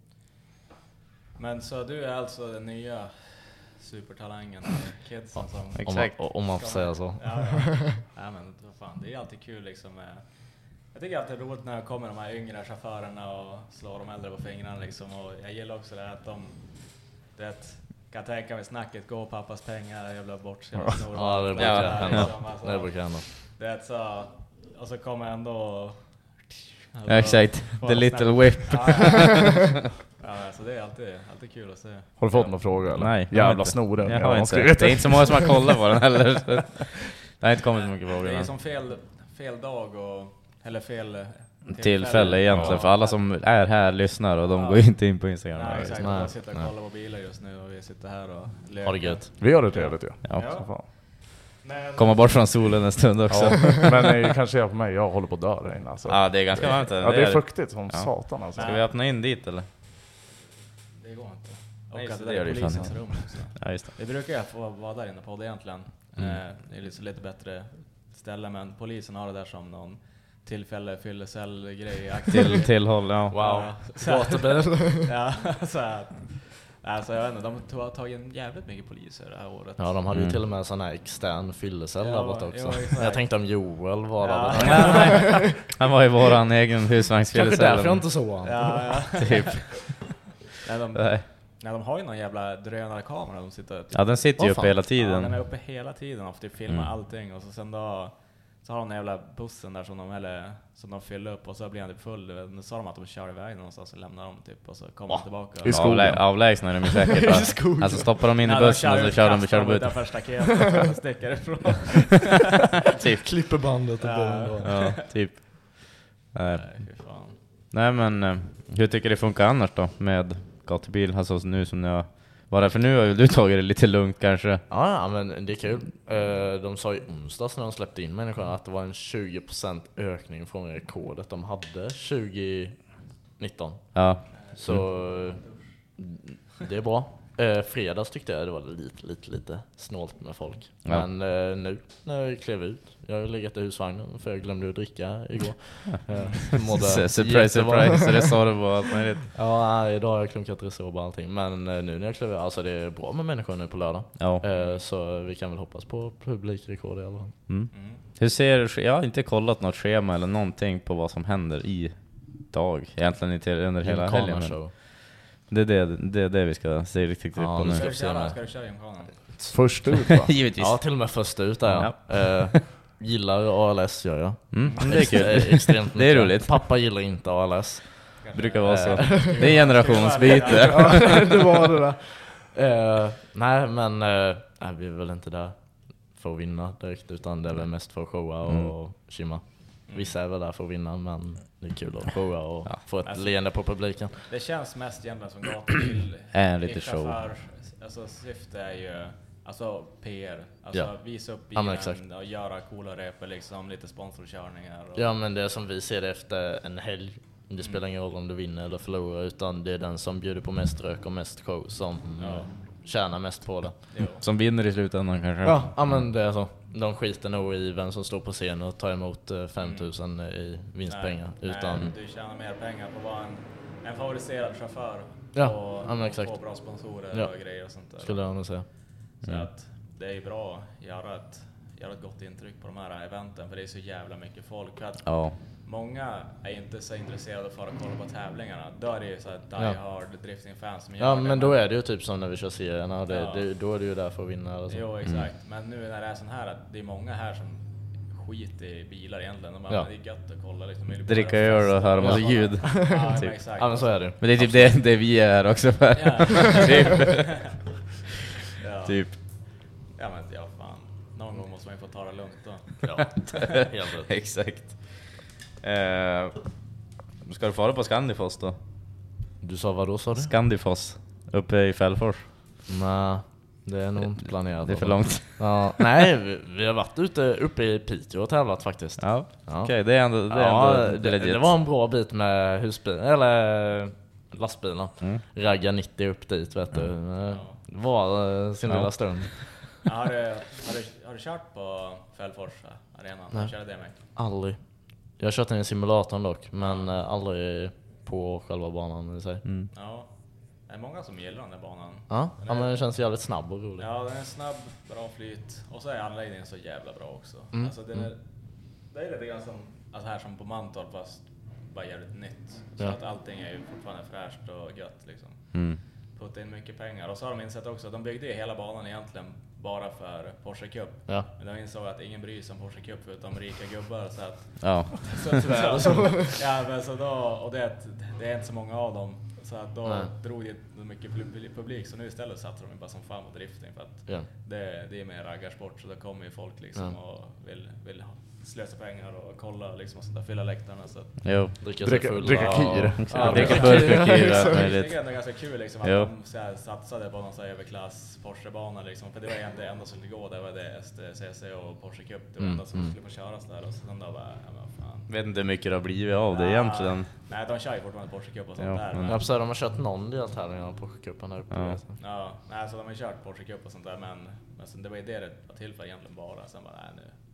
[SPEAKER 7] Men så du är alltså den nya supertalangen kidsen som...
[SPEAKER 5] Exakt. Om, om man får säga så.
[SPEAKER 7] Ja, ja. Ja men vad fan, det är alltid kul liksom med... Jag tycker alltid det är roligt när det kommer de här yngre chaufförerna och slår de äldre på fingrarna liksom. Och jag gillar också det att de... Det kan tänka mig snacket, gå pappas pengar, jag blir bort så jag snor.
[SPEAKER 5] Ja, det brukar hända. Liksom, alltså, det brukar hända.
[SPEAKER 7] Det är så... Och så kommer ändå...
[SPEAKER 4] Ja, exakt. The little whip.
[SPEAKER 7] Ja, ja. Ja, så det är alltid, alltid kul att se.
[SPEAKER 6] Har du fått några frågor eller?
[SPEAKER 4] Nej.
[SPEAKER 6] Jävla snoren.
[SPEAKER 4] Jag har inte. Det är inte så många som har kollat på den heller. Det har inte kommit så mycket frågor.
[SPEAKER 7] Det är som fel, fel dag och... Eller fel...
[SPEAKER 4] Tillfälle, tillfälle egentligen. Ja. För alla som är här lyssnar och de ja. går inte in på Instagram.
[SPEAKER 7] Ja, exakt. Jag sitter och kollar på bilar just nu och vi sitter här och leker.
[SPEAKER 5] Har det gött.
[SPEAKER 6] Vi har det trevligt, ja.
[SPEAKER 4] Ja.
[SPEAKER 6] Ja. Så
[SPEAKER 4] Men... Komma bort från solen en stund också.
[SPEAKER 6] Ja, men nej, kanske jag på mig, jag håller på att dö där inne alltså.
[SPEAKER 4] Ja, det är ganska varmt.
[SPEAKER 6] Ja, det är fuktigt som ja. satan alltså.
[SPEAKER 4] Ska vi öppna in dit eller?
[SPEAKER 7] Det går inte. Och
[SPEAKER 4] nej,
[SPEAKER 7] att
[SPEAKER 4] det,
[SPEAKER 7] det
[SPEAKER 4] gör
[SPEAKER 7] är
[SPEAKER 4] det
[SPEAKER 7] polisens rum också.
[SPEAKER 4] Ja, just det.
[SPEAKER 7] Vi brukar ju få vara där inne på det egentligen. Mm. Det är liksom lite bättre ställe, men polisen har det där som någon tillfälle fyllecell-grej.
[SPEAKER 4] Till, tillhåll, ja.
[SPEAKER 5] Wow.
[SPEAKER 7] Gatubil. Ja, så att, alltså jag vet inte, de har tagit in jävligt mycket poliser det här året.
[SPEAKER 5] Ja, de hade ju
[SPEAKER 4] Mm.
[SPEAKER 5] till och med sån här extern fyllecell
[SPEAKER 7] Ja,
[SPEAKER 5] där borta också.
[SPEAKER 7] ja,
[SPEAKER 5] jag tänkte om Joel var
[SPEAKER 7] Ja.
[SPEAKER 5] där.
[SPEAKER 4] Han var i våran egen
[SPEAKER 5] Kanske
[SPEAKER 4] husvagnsfyllecell.
[SPEAKER 5] därför jag inte såg han.
[SPEAKER 7] Ja, ja.
[SPEAKER 4] Typ.
[SPEAKER 7] Nej, de,
[SPEAKER 4] Nej.
[SPEAKER 7] nej, de har ju någon jävla drönarkamera de sitter typ.
[SPEAKER 4] Ja, den sitter ju
[SPEAKER 5] Åh,
[SPEAKER 4] uppe hela
[SPEAKER 7] Ja, den
[SPEAKER 4] tiden.
[SPEAKER 7] är uppe hela tiden och typ filmar
[SPEAKER 4] Mm.
[SPEAKER 7] allting, och så sen då så har de den jävla bussen där som de, eller, som de fyller upp, och så blir han typ full. Nu sa de att de kör iväg någonstans och lämnar dem typ, och så kommer de tillbaka.
[SPEAKER 6] I skogen.
[SPEAKER 4] Avlä- avlägsna är de ju säkert.
[SPEAKER 5] I skogen.
[SPEAKER 4] va? Alltså stoppar de in i
[SPEAKER 7] Nej,
[SPEAKER 4] bussen och så
[SPEAKER 7] ut,
[SPEAKER 4] kör de,
[SPEAKER 7] kastar
[SPEAKER 4] kör de ut.
[SPEAKER 7] utanför staketet och sticker ifrån.
[SPEAKER 4] Typ.
[SPEAKER 5] Klipper bandet och
[SPEAKER 7] Ja.
[SPEAKER 5] börjar.
[SPEAKER 4] Ja, typ. Nej.
[SPEAKER 7] Nej, fy fan.
[SPEAKER 4] Nej, men eh, hur tycker det funkar annars då med gatubil? Alltså nu som jag var där, för nu har ju du tagit det lite lugnt kanske.
[SPEAKER 5] Ja, ja, men det är kul. Eh, De sa i onsdags när de släppte in människorna att det var en tjugo procent ökning från rekordet de hade tjugo nitton.
[SPEAKER 4] Ja.
[SPEAKER 5] Så eh, det är bra. Eh, fredags tyckte jag det var lite, lite, lite snålt med folk.
[SPEAKER 4] Ja.
[SPEAKER 5] Men eh, nu när jag klev ut, jag har legat i husvagnen för jag glömde att dricka igår. Eh, mådde
[SPEAKER 4] Surprise,
[SPEAKER 5] jättebra.
[SPEAKER 4] surprise. Så det sa du på allt möjligt.
[SPEAKER 5] Ja, nej, idag har jag klunkat Resorb och allting. Men eh, nu när jag klev ut, alltså det är bra med människor nu på lördag.
[SPEAKER 4] Ja.
[SPEAKER 5] Eh, så vi kan väl hoppas på publikrekord i alla fall.
[SPEAKER 4] Mm.
[SPEAKER 7] Mm.
[SPEAKER 4] Hur ser, jag har inte kollat något schema eller någonting på vad som händer i dag. Egentligen inte under hela
[SPEAKER 5] Gymkhana
[SPEAKER 4] helgen. Men
[SPEAKER 5] show.
[SPEAKER 4] det är det, det är det vi ska se riktigt
[SPEAKER 5] Ja,
[SPEAKER 4] på
[SPEAKER 5] nu
[SPEAKER 4] nu.
[SPEAKER 7] Ska
[SPEAKER 5] vi
[SPEAKER 7] du
[SPEAKER 5] se
[SPEAKER 7] köra,
[SPEAKER 5] med.
[SPEAKER 7] ska du köra gymkhanan?
[SPEAKER 6] Först ut va?
[SPEAKER 4] Givetvis.
[SPEAKER 5] Ja, till och med först ut där. Ja. Eh, gillar A L S gör jag.
[SPEAKER 4] Mm, det är kul.
[SPEAKER 5] Eh, Extremt
[SPEAKER 4] Det är
[SPEAKER 5] mycket.
[SPEAKER 4] roligt.
[SPEAKER 5] Pappa gillar inte A L S.
[SPEAKER 4] Brukar vara så.
[SPEAKER 5] Eh.
[SPEAKER 4] Det är generationsbyte.
[SPEAKER 5] Ja, det var det där. Eh, nej, men eh, nej, vi är väl inte där för att vinna direkt, utan det är väl mest för att showa och
[SPEAKER 4] Mm.
[SPEAKER 5] shimma. Vissa är väl där för att vinna, men det är kul att showa och
[SPEAKER 4] Ja.
[SPEAKER 5] få ett
[SPEAKER 7] Alltså-
[SPEAKER 5] leende på publiken.
[SPEAKER 7] Det känns mest egentligen som gatubil.
[SPEAKER 4] Är en lite
[SPEAKER 7] Ish
[SPEAKER 4] show.
[SPEAKER 7] affär. Alltså syfte är ju alltså P R, alltså
[SPEAKER 5] Ja.
[SPEAKER 7] visa upp
[SPEAKER 5] Ja, men
[SPEAKER 7] bilen
[SPEAKER 5] exakt.
[SPEAKER 7] och göra coola repor liksom, lite sponsorkörningar och,
[SPEAKER 5] Ja, men det är som vi ser det efter en helg. Det spelar ingen roll om du vinner eller förlorar, utan det är den som bjuder på mest rök och mest show som
[SPEAKER 7] Ja.
[SPEAKER 5] eh, tjänar mest på det.
[SPEAKER 7] jo.
[SPEAKER 4] Som vinner i slutändan kanske.
[SPEAKER 5] Ja, ja, men det är så. De skiter nog i vem som står på scen och tar emot eh, fem tusen i vinstpengar.
[SPEAKER 7] Nej,
[SPEAKER 5] utan,
[SPEAKER 7] nej, du tjänar mer pengar på att vara en, en favoriserad chaufför
[SPEAKER 5] Ja,
[SPEAKER 7] och,
[SPEAKER 5] ja, men exakt.
[SPEAKER 7] och få bra sponsorer
[SPEAKER 5] Ja.
[SPEAKER 7] och grejer och sånt där.
[SPEAKER 5] skulle jag nog säga.
[SPEAKER 7] Så
[SPEAKER 4] Mm.
[SPEAKER 7] att det är ju bra att göra ett, göra ett gott intryck på de här eventen, för det är så jävla mycket folk. För att
[SPEAKER 4] Ja.
[SPEAKER 7] många är inte så intresserade för att kolla på tävlingarna. Då är det ju så här die
[SPEAKER 5] Ja.
[SPEAKER 7] hard drifting-fans som gör
[SPEAKER 5] Ja,
[SPEAKER 7] det.
[SPEAKER 5] men då är det ju typ som när vi kör serierna. Det,
[SPEAKER 7] Ja.
[SPEAKER 5] det, då är det ju där för att vinna. Alltså.
[SPEAKER 7] Jo, exakt. Men nu när det är sån här, att det är många här som skiter i bilar egentligen. De bara,
[SPEAKER 5] Ja.
[SPEAKER 7] det är gött att kolla liksom.
[SPEAKER 4] Dricka öl och höra massa ljud.
[SPEAKER 7] Ja, men
[SPEAKER 4] Typ.
[SPEAKER 7] exakt.
[SPEAKER 5] Ja, men så är det ju.
[SPEAKER 4] Men det är typ det, det vi är också för.
[SPEAKER 7] Ja.
[SPEAKER 4] typ.
[SPEAKER 7] Ja.
[SPEAKER 4] typ.
[SPEAKER 7] Ja, men ja, fan. Någon gång måste man ju få ta det lugnt då.
[SPEAKER 5] Ja, helt rätt.
[SPEAKER 4] Exakt. Eh, ska du fara på Scandifoss då?
[SPEAKER 5] Du sa vad då, sa du?
[SPEAKER 4] Scandifoss. Uppe i Fällfors.
[SPEAKER 5] Nej, det är nog inte planerat.
[SPEAKER 4] Det är för
[SPEAKER 5] alltså.
[SPEAKER 4] långt.
[SPEAKER 5] Ja, nej, vi, vi har varit ute uppe i Piteå och tävlat faktiskt.
[SPEAKER 4] Ja,
[SPEAKER 5] Ja.
[SPEAKER 4] okej. Det är ändå, det är
[SPEAKER 5] Ja,
[SPEAKER 4] ändå
[SPEAKER 5] det,
[SPEAKER 4] legit.
[SPEAKER 5] det var en bra bit med husbil, eller lastbilen.
[SPEAKER 4] Mm.
[SPEAKER 5] Ragga nittio upp dit, vet du. Det var eh, sin
[SPEAKER 4] Ja.
[SPEAKER 5] lilla stund.
[SPEAKER 7] Ja, har, du, har, du, har du kört på Fällfors arenan?
[SPEAKER 5] Nej.
[SPEAKER 7] Körde det med?
[SPEAKER 5] Aldrig. Jag har kört den i simulatorn dock, men eh, aldrig på själva banan i sig.
[SPEAKER 4] Mm.
[SPEAKER 7] Ja. Det är många som gillar den där banan.
[SPEAKER 5] Ja, ja, men den känns jävligt snabb och rolig.
[SPEAKER 7] Ja, den är snabb, bra flyt. Och så är anläggningen så jävla bra också.
[SPEAKER 5] Mm.
[SPEAKER 7] Alltså, det, är, det är lite grann som alltså här som på Mantorp, fast bara jävligt nytt. Så
[SPEAKER 5] Ja.
[SPEAKER 7] att allting är ju fortfarande fräscht och gött liksom.
[SPEAKER 4] Mm.
[SPEAKER 7] Putta in mycket pengar. Och så har de insett också att de byggde ju hela banan egentligen bara för Porsche Cup.
[SPEAKER 5] Ja.
[SPEAKER 7] Men de insåg att ingen bryr sig om Porsche Cup förutom rika gubbar. Så att,
[SPEAKER 4] Ja.
[SPEAKER 7] så, så, så, ja, men så då, och det, det är inte så många av dem. Så att då
[SPEAKER 5] Nej.
[SPEAKER 7] drog det mycket publik, så nu istället satsar de bara som fan på drifting, för att
[SPEAKER 5] Ja.
[SPEAKER 7] det, det är mer raggarsport, så då kommer ju folk liksom
[SPEAKER 5] Ja.
[SPEAKER 7] och vill, vill slösa pengar och kolla liksom och sånt där, fylla läktarna. Så att,
[SPEAKER 4] Jo.
[SPEAKER 5] Dricka,
[SPEAKER 6] Dricka-
[SPEAKER 5] sig full.
[SPEAKER 6] dricka
[SPEAKER 5] Ja.
[SPEAKER 6] kir.
[SPEAKER 5] Ja,
[SPEAKER 4] Dricka
[SPEAKER 5] dricka
[SPEAKER 4] burk
[SPEAKER 5] kir.
[SPEAKER 4] och kir och allt
[SPEAKER 7] det
[SPEAKER 4] möjligt.
[SPEAKER 7] är ändå ganska kul liksom att
[SPEAKER 4] Jo.
[SPEAKER 7] de så här, satsade på någon så här överklass Porsche-bana liksom, för det var egentligen det enda som skulle gå, det var det S T C C och Porsche Cup, det var
[SPEAKER 5] Mm,
[SPEAKER 7] enda som
[SPEAKER 5] mm.
[SPEAKER 7] skulle få köras där, och sen då bara, ja men fan.
[SPEAKER 4] Vet inte hur mycket det har blivit av det egentligen.
[SPEAKER 7] Nej, de kör ju fortfarande Porsche Cup och sånt
[SPEAKER 4] Ja,
[SPEAKER 7] där.
[SPEAKER 4] men-
[SPEAKER 7] Men,
[SPEAKER 5] Ja, precis, de har kört någon deltävling på cupen här uppe.
[SPEAKER 4] Ja.
[SPEAKER 5] vet jag.
[SPEAKER 7] ja, nej, så de har ju kört Porsche Cup och sånt där, men, men sen, det var ju det det var till för egentligen bara. Sen bara, nej nu,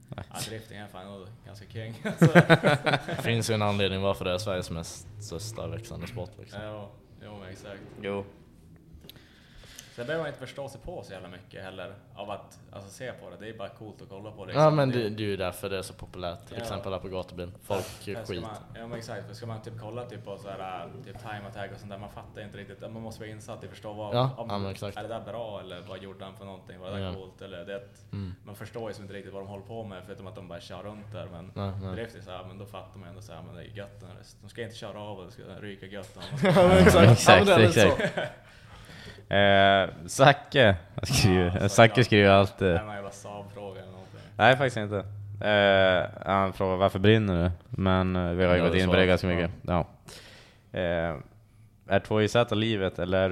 [SPEAKER 7] Ja, drifting är fan ganska king.
[SPEAKER 5] Det finns ju en anledning varför det är Sveriges mest största växande sport liksom.
[SPEAKER 7] Ja, jo, exakt.
[SPEAKER 4] Jo.
[SPEAKER 7] Sen behöver man inte förstå sig på så jävla mycket heller av att alltså, se på det. Det är bara coolt att kolla på det.
[SPEAKER 5] Ja, men det, det är ju därför det är så populärt. Till
[SPEAKER 7] ja.
[SPEAKER 5] exempel här på gatubil. Folk ja, skit.
[SPEAKER 7] Man, ja, men exakt. För ska man typ kolla typ på så här, typ time attack och sånt där, man fattar inte riktigt. Man måste vara insatt i förstå vad,
[SPEAKER 5] ja,
[SPEAKER 7] om,
[SPEAKER 5] ja, men exakt.
[SPEAKER 7] är det där bra eller vad gjorde han för någonting? Var det där
[SPEAKER 5] ja.
[SPEAKER 7] coolt? Eller det ett, mm. Man förstår ju inte riktigt vad de håller på med förutom att de bara kör runt där. Men nej, nej. Drift är så här, men då fattar man ändå så här, men det är gött. De ska inte köra av och det ska ryka gött.
[SPEAKER 5] Ja, men exakt.
[SPEAKER 4] exakt,
[SPEAKER 5] ja,
[SPEAKER 4] exakt. Eh, Zacke skriver, ja, Zacke skriver alltid.
[SPEAKER 7] Det är en jävla Saab-fråga eller någonting.
[SPEAKER 4] Nej, faktiskt inte. Eh, han frågar varför brinner det? Men eh, vi har ju
[SPEAKER 5] ja,
[SPEAKER 4] gått in på det ganska mycket. Ja. Eh, är två i Z livet eller?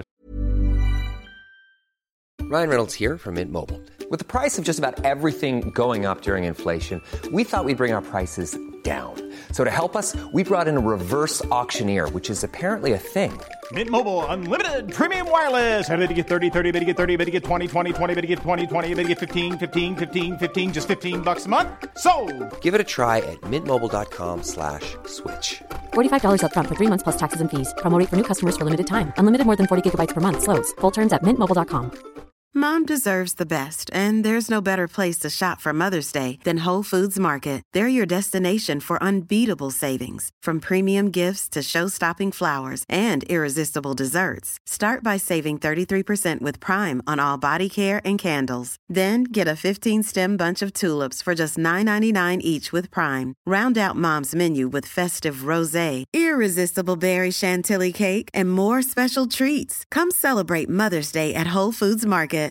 [SPEAKER 8] Ryan Reynolds here from Mint Mobile. With the price of just about everything going up during inflation, we thought we'd bring our prices down. So to help us, we brought in a reverse auctioneer, which is apparently a thing.
[SPEAKER 9] Mint Mobile Unlimited Premium Wireless. How to get thirty, thirty, how to get thirty, how to get twenty, twenty, twenty, how to get twenty, twenty, how to get fifteen, fifteen, fifteen, fifteen, just fifteen bucks a month? Sold!
[SPEAKER 8] Give it a try at mintmobile.com slash switch.
[SPEAKER 10] forty-five dollars up front for three months plus taxes and fees. Promo rate for new customers for limited time. Unlimited more than forty gigabytes per month. Slows full terms at mint mobile dot com.
[SPEAKER 2] Mom deserves the best, and there's no better place to shop for Mother's Day than Whole Foods Market. They're your destination for unbeatable savings, from premium gifts to show-stopping flowers and irresistible desserts. Start by saving thirty-three percent with Prime on all body care and candles. Then get a fifteen-stem bunch of tulips for just nine ninety-nine each with Prime. Round out Mom's menu with festive rosé, irresistible berry chantilly cake, and more special treats. Come celebrate Mother's Day at Whole Foods Market.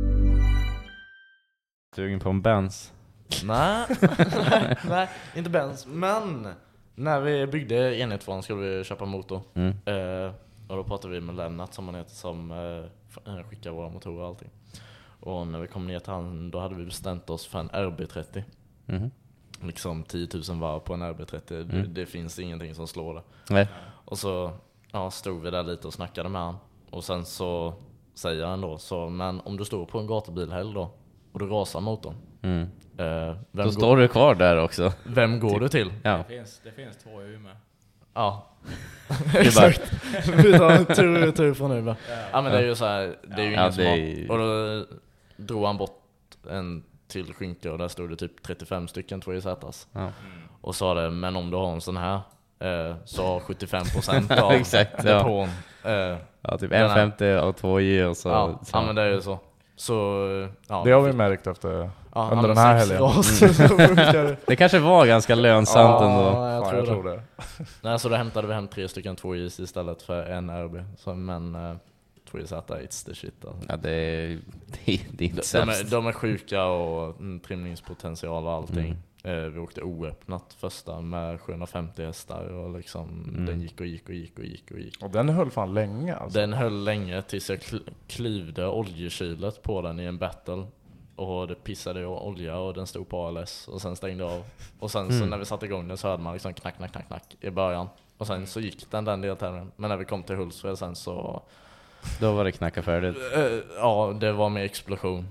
[SPEAKER 4] Sugen på en Benz?
[SPEAKER 5] Nej, nej, inte Benz. Men när vi byggde enhetsfond skulle vi köpa motor. Mm. Eh, och då pratade vi med Lennart som han heter som eh, skickar våra motorer och allting. Och när vi kom ner till han, då hade vi bestämt oss för en R B trettio. Mm. Liksom tio tusen varv på en R B trettio. Mm. Det, det finns ingenting som slår det. Nej. Och så ja, stod vi där lite och snackade med han. Och sen så säger han då, så, men om du står på en gatubilhelg då och du rasar motorn. Mm. Eh,
[SPEAKER 4] då står du kvar där också.
[SPEAKER 5] Vem går du till?
[SPEAKER 7] Ja. Det, finns, det finns två i Umeå.
[SPEAKER 5] Ja. Exakt. Vi tar en tur, tur från Umeå. Ja. Ja, men det är ju så här, det är ju ja, ingen som är... Och då drog han bort en till skynke och där stod det typ trettiofem stycken två i Z's. Ja. Mm. Och sa det, men om du har en sån här eh, så har sjuttiofem procent av
[SPEAKER 4] exakt,
[SPEAKER 5] depån.
[SPEAKER 4] Ja. Eh, ja, typ en femtio och två i och så.
[SPEAKER 5] Ja,
[SPEAKER 4] så.
[SPEAKER 5] Ja, men det är ju så. Så
[SPEAKER 6] ja, det har vi märkt efter
[SPEAKER 5] ja,
[SPEAKER 6] under den här helgen.
[SPEAKER 4] Mm. Det kanske var ganska lönsamt ja, ändå.
[SPEAKER 5] Ja, jag,
[SPEAKER 6] ja,
[SPEAKER 5] tror,
[SPEAKER 6] jag
[SPEAKER 5] det.
[SPEAKER 6] tror det.
[SPEAKER 5] Nej, så då hämtade vi hem tre stycken två is istället för en R B. Så, men uh, två is att it's the shit. Alltså.
[SPEAKER 4] Ja, det är, det, det är inte
[SPEAKER 5] de, de, är, de är sjuka och mm, trimningspotential och allting. Mm. Eh, vi åkte oöppnat första med sjuhundrafemtio hästar och liksom mm. den gick och gick och gick och gick och gick.
[SPEAKER 6] Och den höll fan länge alltså.
[SPEAKER 5] Den höll länge tills jag kl- klyvde oljekylet på den i en battle. Och det pissade olja och den stod på A L S och sen stängde av. Och sen mm. så när vi satte igång den så hörde man liksom knack, knack, knack, knack i början. Och sen så gick den den deltävlingen. Men när vi kom till Hultsfred sen så...
[SPEAKER 4] Då var det knacka färdigt.
[SPEAKER 5] Uh, ja, det var med explosion.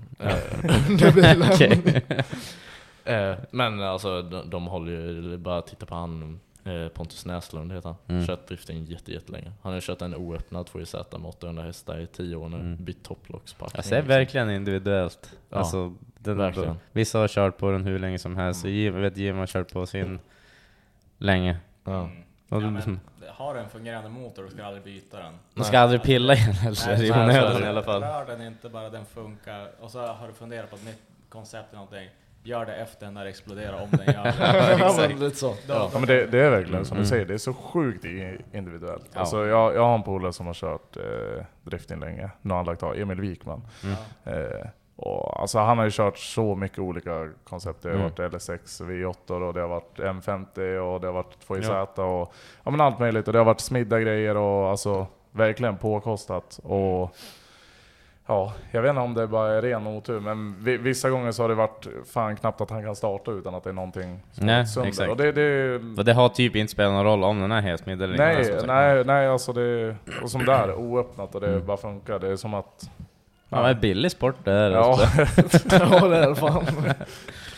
[SPEAKER 5] Uh, men alltså de, de håller ju bara titta på han eh, Pontus Näslund heter han. Mm. Kört drifting jätte, jättelänge. Han har kört en oöppnad två i Z med åttahundra hästar i tio år nu. Mm. Bytt topplockspackning.
[SPEAKER 4] Alltså det är verkligen individuellt. Ja, alltså, den, verkligen. Vissa har kört på den hur länge som helst. Mm. Jag vet Jim har kört på sin länge.
[SPEAKER 5] Ja.
[SPEAKER 7] Mm. Ja, men, har en fungerande motor, du ska aldrig byta den.
[SPEAKER 4] Man ska aldrig pilla igen heller. I onödan i alla fall.
[SPEAKER 7] Rör den inte bara, den funkar. Och så har du funderat på ett nytt koncept eller någonting. Gör det efter när det exploderar om den gör det.
[SPEAKER 5] Ja, lite så.
[SPEAKER 6] Ja, men det, det är verkligen som mm. du säger, det är så sjukt individuellt. Ja. Alltså jag, jag har en polare som har kört eh, drifting länge. Nu har han lagt av, Emil Wikman. Mm. Eh, och, alltså han har ju kört så mycket olika koncept. Det har mm. varit L S sex, V åtta och det har varit M femtio och det har varit två i Z ja. och ja, men allt möjligt. Och det har varit smidda grejer och alltså verkligen påkostat. Och ja, jag vet inte om det bara är ren otur, men vissa gånger så har det varit fan knappt att han kan starta utan att det är någonting som
[SPEAKER 4] nej,
[SPEAKER 6] är sönder.
[SPEAKER 4] Exakt.
[SPEAKER 6] Och det, det,
[SPEAKER 4] och det har typ inte spelat någon roll om den är helt smidd eller
[SPEAKER 6] nej, inte. Nej, nej, alltså det och som där oöppnat och det mm. bara funkar. Det är som att
[SPEAKER 4] ja, men billig sport det är.
[SPEAKER 5] Ja, ja det är fan.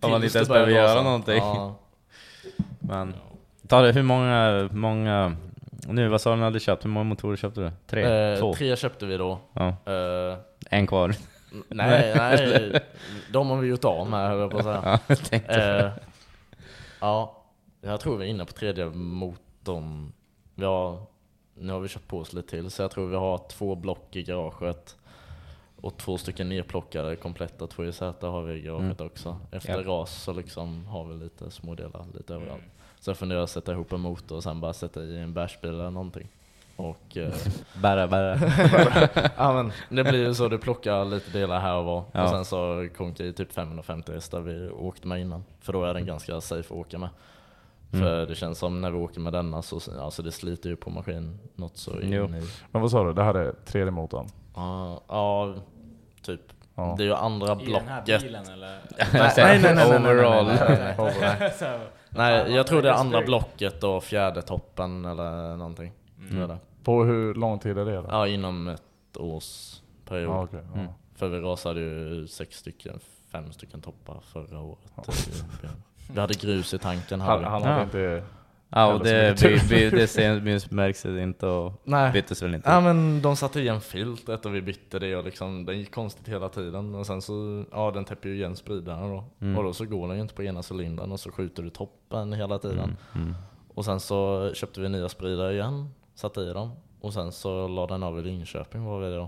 [SPEAKER 4] Om man inte ens behöver göra någonting. Ja. Men ta det, hur många, många nu, vad sa du när du hade köpt? Hur många motorer köpte du? Tre?
[SPEAKER 5] Eh,
[SPEAKER 4] Två?
[SPEAKER 5] Tre köpte vi då.
[SPEAKER 4] Ja.
[SPEAKER 5] Eh,
[SPEAKER 4] en kvar.
[SPEAKER 5] Nej, nej. De har vi gjort av med, höll jag på att säga. Ja, jag eh, ja, jag tror vi är inne på tredje motorn. Vi har, nu har vi köpt på oss lite till, så jag tror vi har två block i garaget. Och två stycken nerplockade kompletta två i Z har vi i garaget mm. också. Efter yep. ras så liksom har vi lite små delar lite överallt. Mm. Så jag funderar att sätta ihop en motor och sen bara sätta i en bärsbil eller någonting. Och eh,
[SPEAKER 4] bara, bara.
[SPEAKER 5] Ja, men det blir ju så, du plockar lite delar här och var. Ja. Och sen så konkar i typ femhundrafemtio hästar vi åkte med innan. För då är den ganska safe att åka med. Mm. För det känns som när vi åker med denna så alltså det sliter ju på maskin något så in i.
[SPEAKER 6] Men vad sa du? Det här är tredje motorn?
[SPEAKER 5] Ja, ja typ. Ja. Det är ju andra blocket. I den här
[SPEAKER 7] bilen eller?
[SPEAKER 5] nej, nej, nej, nej,
[SPEAKER 4] overall.
[SPEAKER 5] Nej, nej, nej, nej. nej, jag tror det är andra blocket och fjärde toppen eller någonting. Mm. Det
[SPEAKER 6] På hur lång tid är det då?
[SPEAKER 5] Ja, inom ett års period.
[SPEAKER 6] Ah, okay. ja.
[SPEAKER 5] mm. För vi rasade ju sex stycken, fem stycken toppar förra året. Ja. Vi hade grus i tanken.
[SPEAKER 6] Han, han hade ja. inte...
[SPEAKER 4] Ja, och det, det, det, det märks det inte och
[SPEAKER 5] Nej.
[SPEAKER 4] byttes väl inte.
[SPEAKER 5] Ja, men de satte igen filtret och vi bytte det och liksom, den gick konstigt hela tiden. Och sen så, ja, den täpper ju igen spridarna då. Mm. Och då så går den ju inte på ena cylindern och så skjuter du toppen hela tiden. Mm. Mm. Och sen så köpte vi nya spridare igen, satte i dem. Och sen så la den av i Linköping var vi då.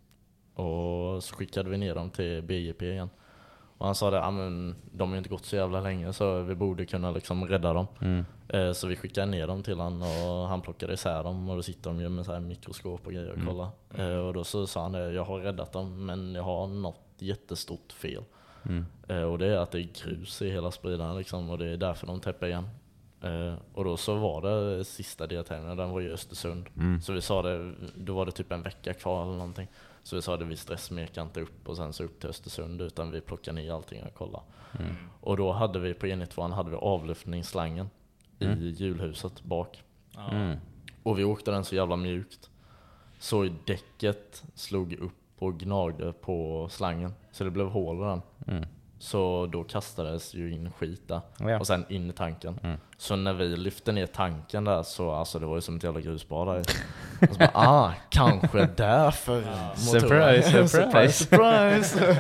[SPEAKER 5] Och så skickade vi ner dem till B J P igen. Och han sa det, ah, men de har ju inte gått så jävla länge så vi borde kunna liksom rädda dem. Mm. Eh, så vi skickade ner dem till han och han plockade isär dem och då sitter de ju med så här mikroskop och grejer och kolla. Mm. Eh, och då så sa han det, jag har räddat dem men jag har något jättestort fel. Mm. Eh, och det är att det är grus i hela spridaren liksom, och det är därför de täpper igen. Eh, och då så var det sista deltävlingen, den var ju i Östersund. Mm. Så vi sa det, då var det typ en vecka kvar eller någonting. Så vi sa det, vi stressmekar inte upp och sen så upp till Östersund utan vi plockar ner allting och kollar. Mm. Och då hade vi på enhetstvåan hade vi avluftningsslangen mm. i hjulhuset bak. Mm. Och vi åkte den så jävla mjukt. Så i däcket slog upp och gnagde på slangen. Så det blev hål i den. Mm. Så då kastades ju in skit där. Ja. Och sen in i tanken. Mm. Så när vi lyfte ner tanken där så alltså det var ju som ett jävla grusbad där. Och så bara, ah, kanske därför. Ja.
[SPEAKER 4] Surprise, surprise,
[SPEAKER 5] surprise.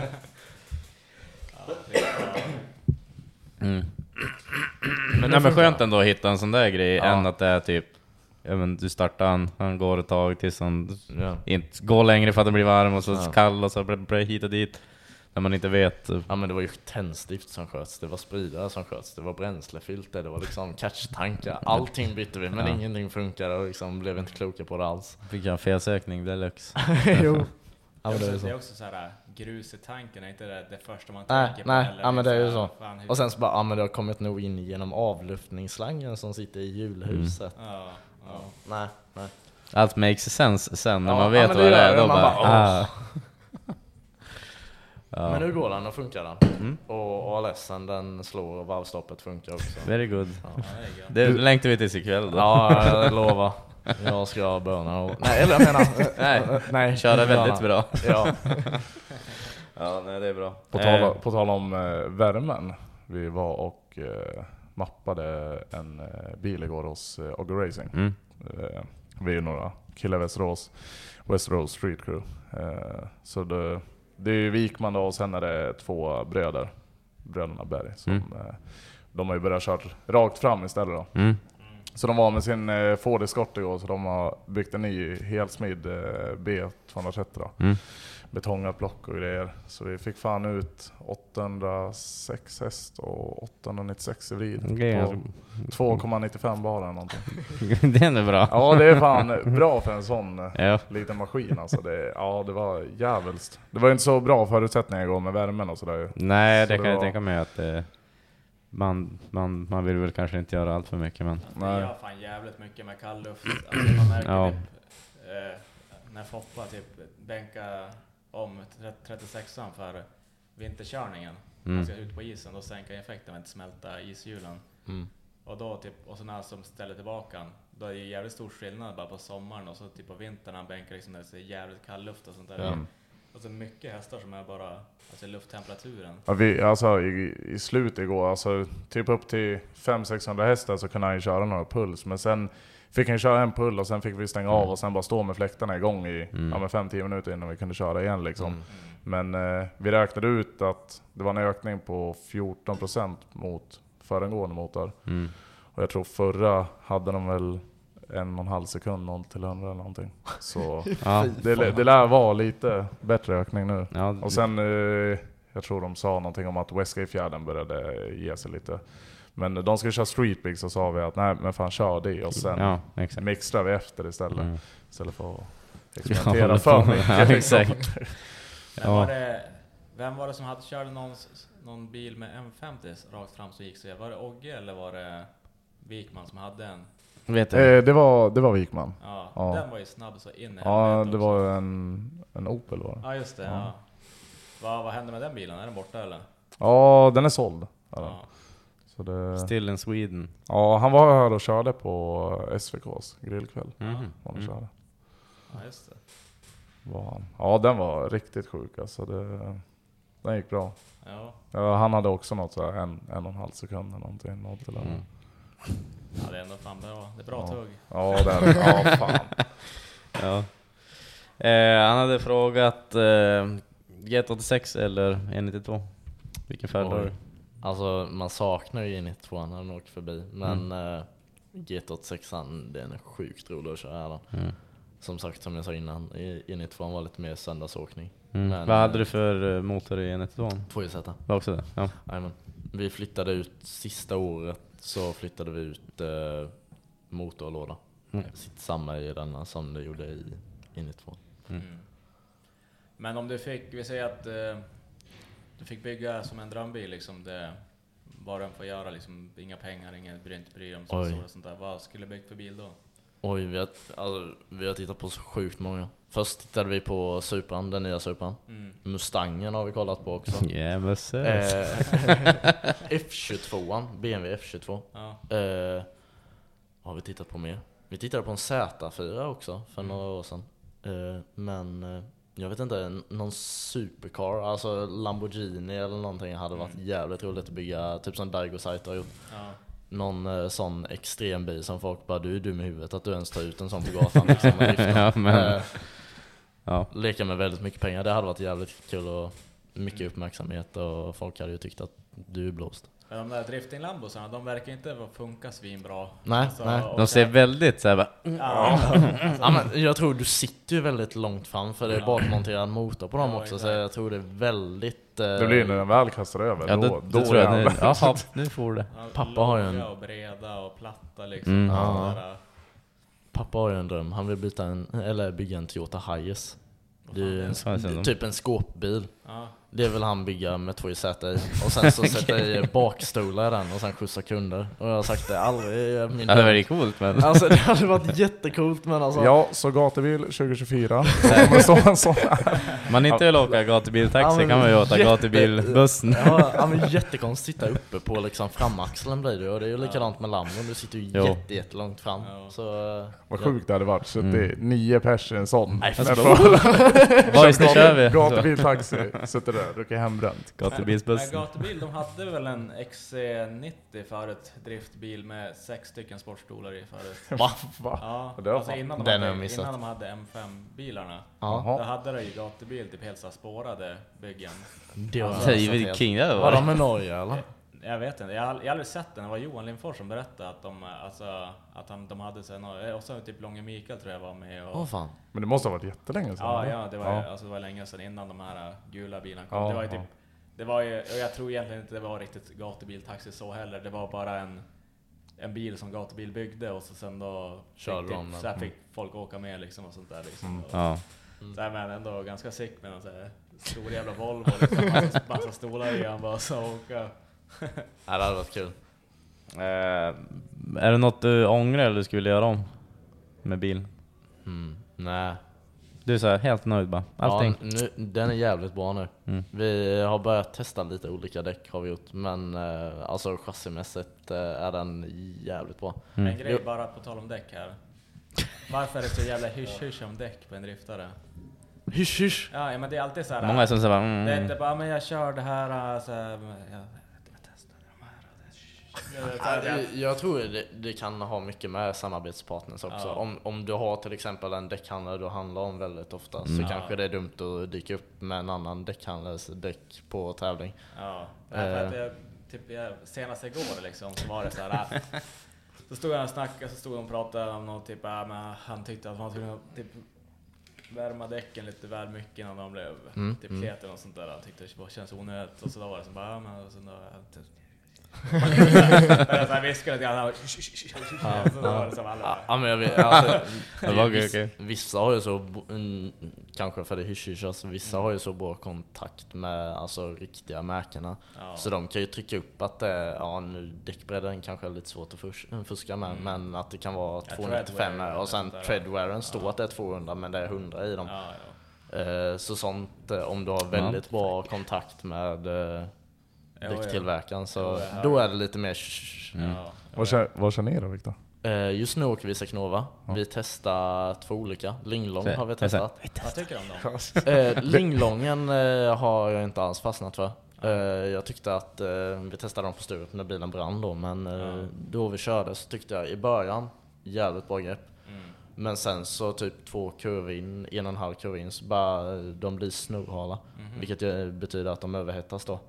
[SPEAKER 4] mm. Men det är skönt ändå att hitta en sån där grej ja. Än att det är typ ja, men du startar han, han går ett tag tills han ja. Inte går längre för att det blir varm och så ja. Kall och så börjar hit och dit. När man inte vet.
[SPEAKER 5] Ja, men det var ju tändstift som sköts, det var spridare som sköts, det var bränslefilter, det var liksom catchtankar. Allting bytte vi, men ja. Ingenting funkade och liksom blev inte kloka på det alls.
[SPEAKER 4] Fick jag en felsökning, deluxe.
[SPEAKER 5] Jo.
[SPEAKER 7] Ja, det, är det är också så här, grus i tanken är inte det, det första man
[SPEAKER 5] nej,
[SPEAKER 7] tänker på.
[SPEAKER 5] Nej, ja, men det är ju så. Fan, och sen så bara, ja men det har kommit nog in genom avluftningsslangen som sitter i hjulhuset. Mm. Ja, ja. Nej, nej.
[SPEAKER 4] Allt makes sense sen när ja, man vet ja, vad det är. Då bara, bara ah.
[SPEAKER 5] Ja. Men nu går den och funkar den. Mm. Och A L S:en den slår och valvstoppet funkar också.
[SPEAKER 4] Very good. Ja. Det längtar vi tills ikväll då.
[SPEAKER 5] Ja, jag lovar. Jag ska börna och... Nej, eller jag menar...
[SPEAKER 4] nej, nej, köra väldigt bra.
[SPEAKER 5] Ja.
[SPEAKER 4] Ja, nej, det är bra.
[SPEAKER 6] På tal, på tal om eh, värmen. Vi var och eh, mappade en eh, bil igår hos eh, Ogre Racing. Mm. Eh, vi är några killar Västerås, Västerås Street Crew. Eh, så det... Det är Wikman då, och sen är det två bröder, bröderna Berg, som mm. eh, de har ju börjat köra rakt fram istället då. Mm. Så de var med sin eh, Ford Escort igår, så de har byggt en ny helsmid eh, B tvåhundratrettio då. Mm. Betongat block och grejer. Så vi fick fan ut åttahundrasex häst och åttahundranittiosex i vrid okay, på två komma nittiofem bara eller någonting.
[SPEAKER 4] Det är bra.
[SPEAKER 6] Ja, det är fan bra för en sån ja. Liten maskin alltså. Det, ja, det var jävligt. Det var inte så bra förutsättningar igår med värmen och sådär.
[SPEAKER 4] Nej,
[SPEAKER 6] så
[SPEAKER 4] det kan
[SPEAKER 6] det
[SPEAKER 4] jag
[SPEAKER 6] var...
[SPEAKER 4] tänka mig att eh, man, man, man vill väl kanske inte göra allt för mycket. Men...
[SPEAKER 7] Det gör fan jävligt mycket med kall luft. Alltså, man märker ja. typ, eh, när Foppa typ bänka om trettiosexan för vinterkörningen. Mm. Man ska ut på isen, då sänker effekten med att smälta ishjulen. Mm. Och då typ, och så när som ställer tillbaka, då är det jävligt stor skillnad bara på sommaren och så typ på vintern han bänkar liksom när det är jävligt kall luft och sånt där. Mm. Alltså mycket hästar som är bara alltså lufttemperaturen.
[SPEAKER 6] Ja, vi, alltså i, i slutet igår, alltså typ upp till fem till sexhundra hästar så kunde han ju köra några puls. Men sen fick han köra en pull och sen fick vi stänga av och sen bara stå med fläktarna igång i mm. ja, fem till tio minuter innan vi kunde köra igen liksom. Mm. Men eh, vi räknade ut att det var en ökning på fjorton procent mot föregående motor. Mm. Och jag tror förra hade de väl en och en halv sekund noll till hundra eller någonting. Så ja, det, det lär vara lite bättre ökning nu. Ja, och sen eh, jag tror de sa någonting om att Westgate-fjärden började ge sig lite. Men de ska köra Street Big, så sa vi att nej men fan kör det och sen ja, mixtrar vi efter istället. Mm. Istället för att experimentera ja, för mycket.
[SPEAKER 7] Ja, exakt. Men var det, vem var det som hade kört någon, någon bil med M femtio rakt fram så gick så? Var det Ogge eller var det Wikman som hade en?
[SPEAKER 6] Vet jag. Eh, det var det var Wikman.
[SPEAKER 7] Ja, ja. Den var ju snabb så in.
[SPEAKER 6] Ja, det var en en Opel var det.
[SPEAKER 7] Ja, just det. Ja. Ja. Vad vad hände med den bilen? Är den borta eller?
[SPEAKER 6] Ja, den är såld. Ja. Ja.
[SPEAKER 4] Så det... Still in Sweden.
[SPEAKER 6] Ja, han var här och körde på S V K:s grillkväll. Mm. Han
[SPEAKER 7] mm.
[SPEAKER 6] körde.
[SPEAKER 7] Ja, just det.
[SPEAKER 6] Var han. Ja, den var riktigt sjuk alltså. Det, den gick bra.
[SPEAKER 7] Ja.
[SPEAKER 6] Ja, han hade också något så här en, en och en halv sekund eller någonting. Något till mm.
[SPEAKER 7] Ja, det är ändå fan bra. Det är bra
[SPEAKER 6] ja.
[SPEAKER 7] tugg.
[SPEAKER 6] Ja, det är, ja, fan.
[SPEAKER 4] Ja. Eh, han hade frågat eh, G T åttiosex eller E nittiotvå. Vilken färd har du?
[SPEAKER 5] Alltså man saknar ju E nittiotvå när den åker förbi. Men mm. eh, G T åttiosex den är sjukt rolig att köra här. Mm. Som sagt, som jag sa innan, E nittiotvå var lite mer söndagsåkning.
[SPEAKER 4] Mm.
[SPEAKER 5] Men,
[SPEAKER 4] vad hade du för motor i E nittiotvå?
[SPEAKER 5] två J Z.
[SPEAKER 4] Var också det? Ja.
[SPEAKER 5] Amen. Vi flyttade ut sista året, så flyttade vi ut eh, motor och låda. Mm. Sitt samma i denna som det gjorde i E nittiotvå. Mm. Mm.
[SPEAKER 7] Men om du fick, vi säger att eh, du fick bygga som en drömbil liksom, det vad den får göra liksom, inga pengar, inget brynt bry om så sånt där. Vad skulle du bygga för bil då?
[SPEAKER 5] Oj, vi har, alltså, vi har tittat på så sjukt många. Först tittade vi på Supran, den nya Supran. Mm. Mustangen har vi kollat på också.
[SPEAKER 4] Yeah,
[SPEAKER 5] eh, F tjugotvå, B M W F tjugotvå. Ja. Eh, har vi tittat på mer? Vi tittade på en Z fyra också för mm. några år sedan. Eh, men eh, jag vet inte, någon supercar, alltså Lamborghini eller någonting hade varit mm. jävligt roligt att bygga, typ som Daigo Saito har gjort. Ja. Någon eh, sån extrem bil som folk bara, du är dum i huvudet att du ens tar ut en sån på gatan liksom, ja, men, eh, ja. Leka med väldigt mycket pengar, det hade varit jävligt kul och mycket uppmärksamhet och folk hade ju tyckt att du är blåst.
[SPEAKER 7] Men de där drifting-lambosarna, de verkar inte funka svinbra.
[SPEAKER 5] Nej,
[SPEAKER 7] alltså,
[SPEAKER 5] nej.
[SPEAKER 4] De ser väldigt så här bara...
[SPEAKER 5] Ja. Ja, men jag tror du sitter ju väldigt långt fram för det är bakmonterad motor på dem ja, också, så jag tror det är väldigt... Eh...
[SPEAKER 6] Det blir när den väl kastar över,
[SPEAKER 4] ja,
[SPEAKER 6] då,
[SPEAKER 4] det,
[SPEAKER 6] då
[SPEAKER 4] det tror jag. Nu, jaha, nu får det.
[SPEAKER 7] Ja,
[SPEAKER 5] pappa har ju en...
[SPEAKER 7] och breda och platta liksom.
[SPEAKER 5] Mm. Ja. Där... Pappa har ju en dröm, han vill byta en, eller bygga en Toyota Hiace. Det är en, typ en skåpbil. Ja. Det vill han bygga med två Z i. Och sen så sätter i bakstolar den och sen skjutsar kunder. Och jag har sagt det aldrig. Min
[SPEAKER 4] ja, det var ju coolt, men...
[SPEAKER 5] Alltså det hade varit jättekult, men alltså...
[SPEAKER 6] Ja, så gatubil tjugo tjugofyra. Kommer stå en sån här.
[SPEAKER 4] Man inte vill åka gatubiltaxi, ja, kan man ju åka jätte... gatubilbussen.
[SPEAKER 5] Ja, ja, men jättekonstigt sitta uppe på liksom framaxeln blir det. Och det är ju likadant med Lambon. Du sitter ju jo. jätte, jättelångt fram. Ja. Så,
[SPEAKER 6] vad sjukt det hade varit. Så mm. det är nio personer en sån.
[SPEAKER 5] Nej,
[SPEAKER 4] vad kör vi?
[SPEAKER 6] Gatubiltaxi. Sitter där, du kan hembränt.
[SPEAKER 4] Gatubilsbussen.
[SPEAKER 7] Men gatubil, de hade väl en X C nittio förut, driftbil med sex stycken sportstolar i förut.
[SPEAKER 5] Va?
[SPEAKER 7] Va? Ja, alltså innan de, hade, innan de hade M fem-bilarna. Då hade de ju gatubil, typ helt så spårade byggen.
[SPEAKER 4] Det var alltså, helt... King det var.
[SPEAKER 5] Var de med Norge eller?
[SPEAKER 7] Jag vet inte, jag har, jag har aldrig sett den. Det var Johan Lindfors som berättade att de, alltså, att han, de hade sig och så typ Långe Mikael tror jag var med. Och...
[SPEAKER 5] Åh fan.
[SPEAKER 6] Men det måste ha varit jättelänge sedan.
[SPEAKER 7] Ja, ja, det var, ja. Alltså, det var länge sedan innan de här gula bilarna kom. Ja, det var ju typ, det var ju, och jag tror egentligen inte det var riktigt gatubiltaxi så heller. Det var bara en, en bil som gatubil byggde och så sen då
[SPEAKER 5] körde
[SPEAKER 7] fick,
[SPEAKER 5] de
[SPEAKER 7] typ, så här fick folk åka med liksom och sånt där liksom.
[SPEAKER 6] Mm.
[SPEAKER 7] Och,
[SPEAKER 4] ja.
[SPEAKER 7] Så här, men ändå ganska sick med en så här stor jävla Volvo liksom, massa, massa stolar i han bara så åka.
[SPEAKER 5] Ja, det hade varit kul.
[SPEAKER 4] Eh, är det något du ångrar eller du skulle göra om med bilen?
[SPEAKER 5] Mm, nej.
[SPEAKER 4] Du är så här helt nöjd bara. Allting.
[SPEAKER 5] Ja, nu, den är jävligt bra nu. Mm. Vi har börjat testa lite olika däck har vi gjort. Men eh, alltså chassimässigt eh, är den jävligt bra.
[SPEAKER 7] Mm. En grej bara på tal om däck här. Varför är det så jävla hysch-hysch om däck på en driftare?
[SPEAKER 5] hysch hysch.
[SPEAKER 7] Ja, men det är alltid så här.
[SPEAKER 4] Många som säger mm.
[SPEAKER 7] Det är inte bara, men jag kör det här så här, jag, jag testar de här.
[SPEAKER 5] Jag, jag tror det, det kan ha mycket med samarbetspartners också. Ja. Om, om du har till exempel en däckhandlare du handlar om väldigt ofta mm. så ja. kanske det är dumt att dyka upp med en annan däckhandlares däck på tävling.
[SPEAKER 7] Ja, för att jag, typ jag, senast igår liksom så var det så här. Så stod jag och snackade, så stod de och pratade om något typ, äh, men han tyckte att man skulle typ värma däcken lite väl mycket innan de blev
[SPEAKER 5] mm.
[SPEAKER 7] typ
[SPEAKER 5] mm.
[SPEAKER 7] keten och sånt där. Han tyckte det känns onödigt och så då var det så bara, ja men och så då jag så här viskade lite grann.
[SPEAKER 5] Ja men jag vet alltså, vissa, vissa har ju så mm, kanske för det hysch alltså, vissa har ju så bra kontakt med alltså riktiga märkena. Ja. Så de kan ju trycka upp att det, ja nu däckbredden kanske är lite svårt att fus- fuska med mm. men att det kan vara ja, tvåhundranittiofem och sen treadwearen står ja. att det är tvåhundra men det är hundra i dem. Ja, ja. Uh, så sånt om du har väldigt ja. bra kontakt med uh, däcktillverkaren så jo, då är det lite mer
[SPEAKER 6] mm. ja. Vad kör, vad kör ni då, Victor?
[SPEAKER 5] Uh, just nu åker vi Saknova. Ja. Vi testar två olika. Linglong har vi testat.
[SPEAKER 7] Vad tycker du om dem?
[SPEAKER 5] uh, Linglongen uh, har jag inte alls fastnat för. Uh, jag tyckte att uh, vi testade dem på Sturup när bilen brann då, men uh, ja. då vi körde så tyckte jag i början jävligt bra grepp. Mm. Men sen så typ två kurvor in, en och en halv kurv in så bara de blir snurrhala. Mm-hmm. Vilket betyder att de överhettas då.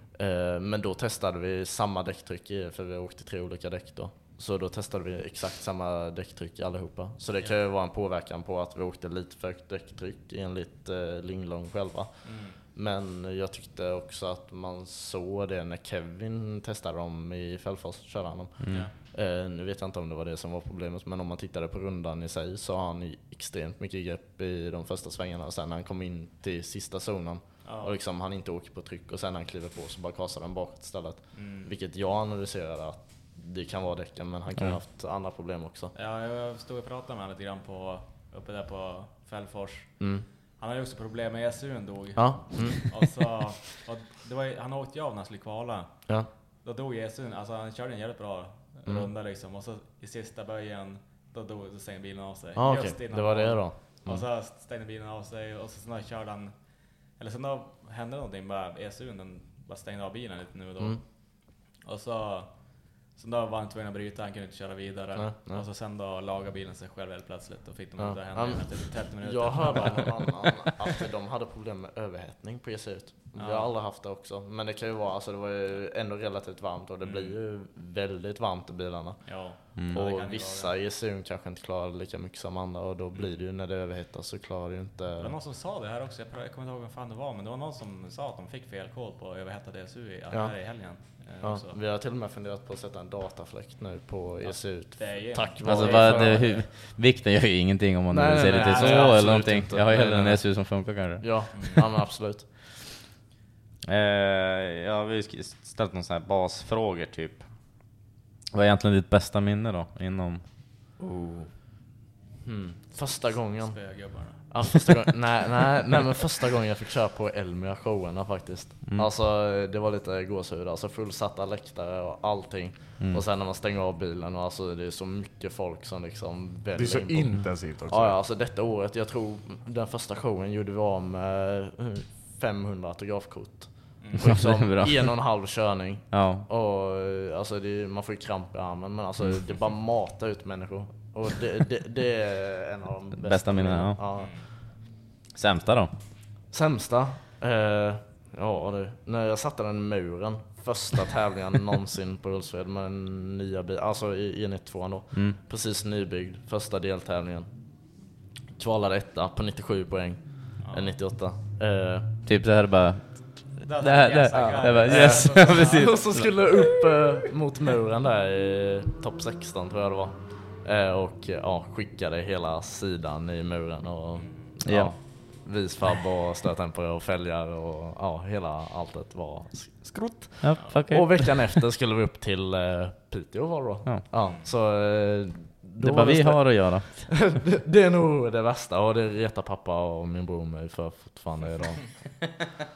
[SPEAKER 5] Men då testade vi samma däcktryck i, för vi åkte tre olika däck då. Så då testade vi exakt samma däcktryck allihopa. Så det kan ju vara en påverkan på att vi åkte lite för högt däcktryck enligt eh, Linglong själva. Mm. Men jag tyckte också att man såg det när Kevin testade dem i Fällfors, körde han dem. Mm. Eh, nu vet jag inte om det var det som var problemet, men om man tittade på rundan i sig så har han extremt mycket grepp i de första svängarna. Och sen när han kom in till sista zonen ja. och liksom han inte åker på tryck och sen när han kliver på så bara kasar den bakåt istället. Mm. Vilket jag analyserade att det kan vara däcken, men han kan mm. ha haft andra problem också.
[SPEAKER 7] Ja, jag stod och pratade med honom lite grann på, uppe där på Fällfors.
[SPEAKER 5] Mm.
[SPEAKER 7] Han hade också problem med E S U:n dog.
[SPEAKER 5] Ja. Mm.
[SPEAKER 7] Och så, och det var, han åkte ju av när han skulle kvala.
[SPEAKER 5] Ja.
[SPEAKER 7] Då dog E S U:n, alltså han körde en jävligt bra mm. runda liksom. Och så i sista böjen, då, dog, då stängde bilen av sig.
[SPEAKER 5] Ah, okej, okay. Det var det då.
[SPEAKER 7] Mm. Och så stängde bilen av sig och så sen körde han, eller sen då hände någonting, bara E S U:n den bara stängde av bilen lite nu och då. Mm. Och så Så då var han tvungen att bryta, han kunde inte köra vidare. Nej, nej. Och så sen då lagade bilen sig själv helt plötsligt och fick de ja. där hända um, trettio minuter.
[SPEAKER 5] Jag hörde av någon annan att de hade problem med överhettning på E C U. Vi ja. har aldrig haft det också. Men det kan ju vara, alltså det var ju ändå relativt varmt och det mm. blir ju väldigt varmt i bilarna.
[SPEAKER 7] Ja.
[SPEAKER 5] Mm. Och vissa E C U kanske inte klarar lika mycket som andra och då blir det ju när det överhettar så klarar det ju inte. Det
[SPEAKER 7] var någon som sa det här också, jag kommer inte ihåg vem fan det var, men det var någon som sa att de fick fel kod på överhettade E C U i, ja. här i helgen.
[SPEAKER 5] Ja, vi har till och med funderat på att sätta en datafläkt nu på E C U.
[SPEAKER 7] Ja,
[SPEAKER 4] tack vare alltså, vad det, hur, vikten gör ju ingenting om man nej, ser det så nej, eller någonting. Inte. Jag har ju hellre en E C U som funkar kanske.
[SPEAKER 5] Ja, ja men absolut.
[SPEAKER 4] eh, ja, vi har ställt någon sån här basfrågor typ. Vad är egentligen ditt bästa minne då inom?
[SPEAKER 5] Oh. Hmm. Första gången. Ja, första gången, nej, nej, nej, men första gången jag fick köra på Elmia-showerna faktiskt. Mm. Alltså det var lite gåshud, alltså fullsatta läktare och allting. Mm. Och sen när man stänger av bilen och alltså det är så mycket folk som liksom
[SPEAKER 6] det är så in intensivt också.
[SPEAKER 5] Ja, alltså detta året, jag tror den första showen gjorde vi av med femhundra autografkort. Mm. Liksom en och en halv körning.
[SPEAKER 4] Ja.
[SPEAKER 5] Och alltså det, man får ju kramp i armen, men alltså det bara matar ut människor. Och det, det, det är en av de bästa,
[SPEAKER 4] bästa minnen. Ja.
[SPEAKER 5] Ja.
[SPEAKER 4] Sämsta då?
[SPEAKER 5] Sämsta? Eh, ja, det, när jag satte den muren. Första tävlingen någonsin på Hultsfred med en nya bil. Alltså i, i nittiotvå då. Mm. Precis nybyggd. Första deltävlingen. Kvalade etta på nittiosju poäng. Ja. nittioåtta. Eh,
[SPEAKER 4] typ så här bara...
[SPEAKER 7] Det, det, här,
[SPEAKER 4] yes,
[SPEAKER 7] det,
[SPEAKER 4] det var yes. Ja, precis.
[SPEAKER 5] Och så skulle upp eh, mot muren där i topp sexton tror jag det var. Eh, och ja, skickade hela sidan i muren och ja,
[SPEAKER 4] ja.
[SPEAKER 5] visfabb och stötdämpare och fälgar och ja, hela alltet var skrott.
[SPEAKER 4] Ja, okay.
[SPEAKER 5] Och veckan efter skulle vi upp till eh, Piteå var det då.
[SPEAKER 4] Ja.
[SPEAKER 5] Ja, så eh,
[SPEAKER 4] det är vad vi har att göra.
[SPEAKER 5] det, det är nog det värsta och det retar pappa och min bror mig för fortfarande idag.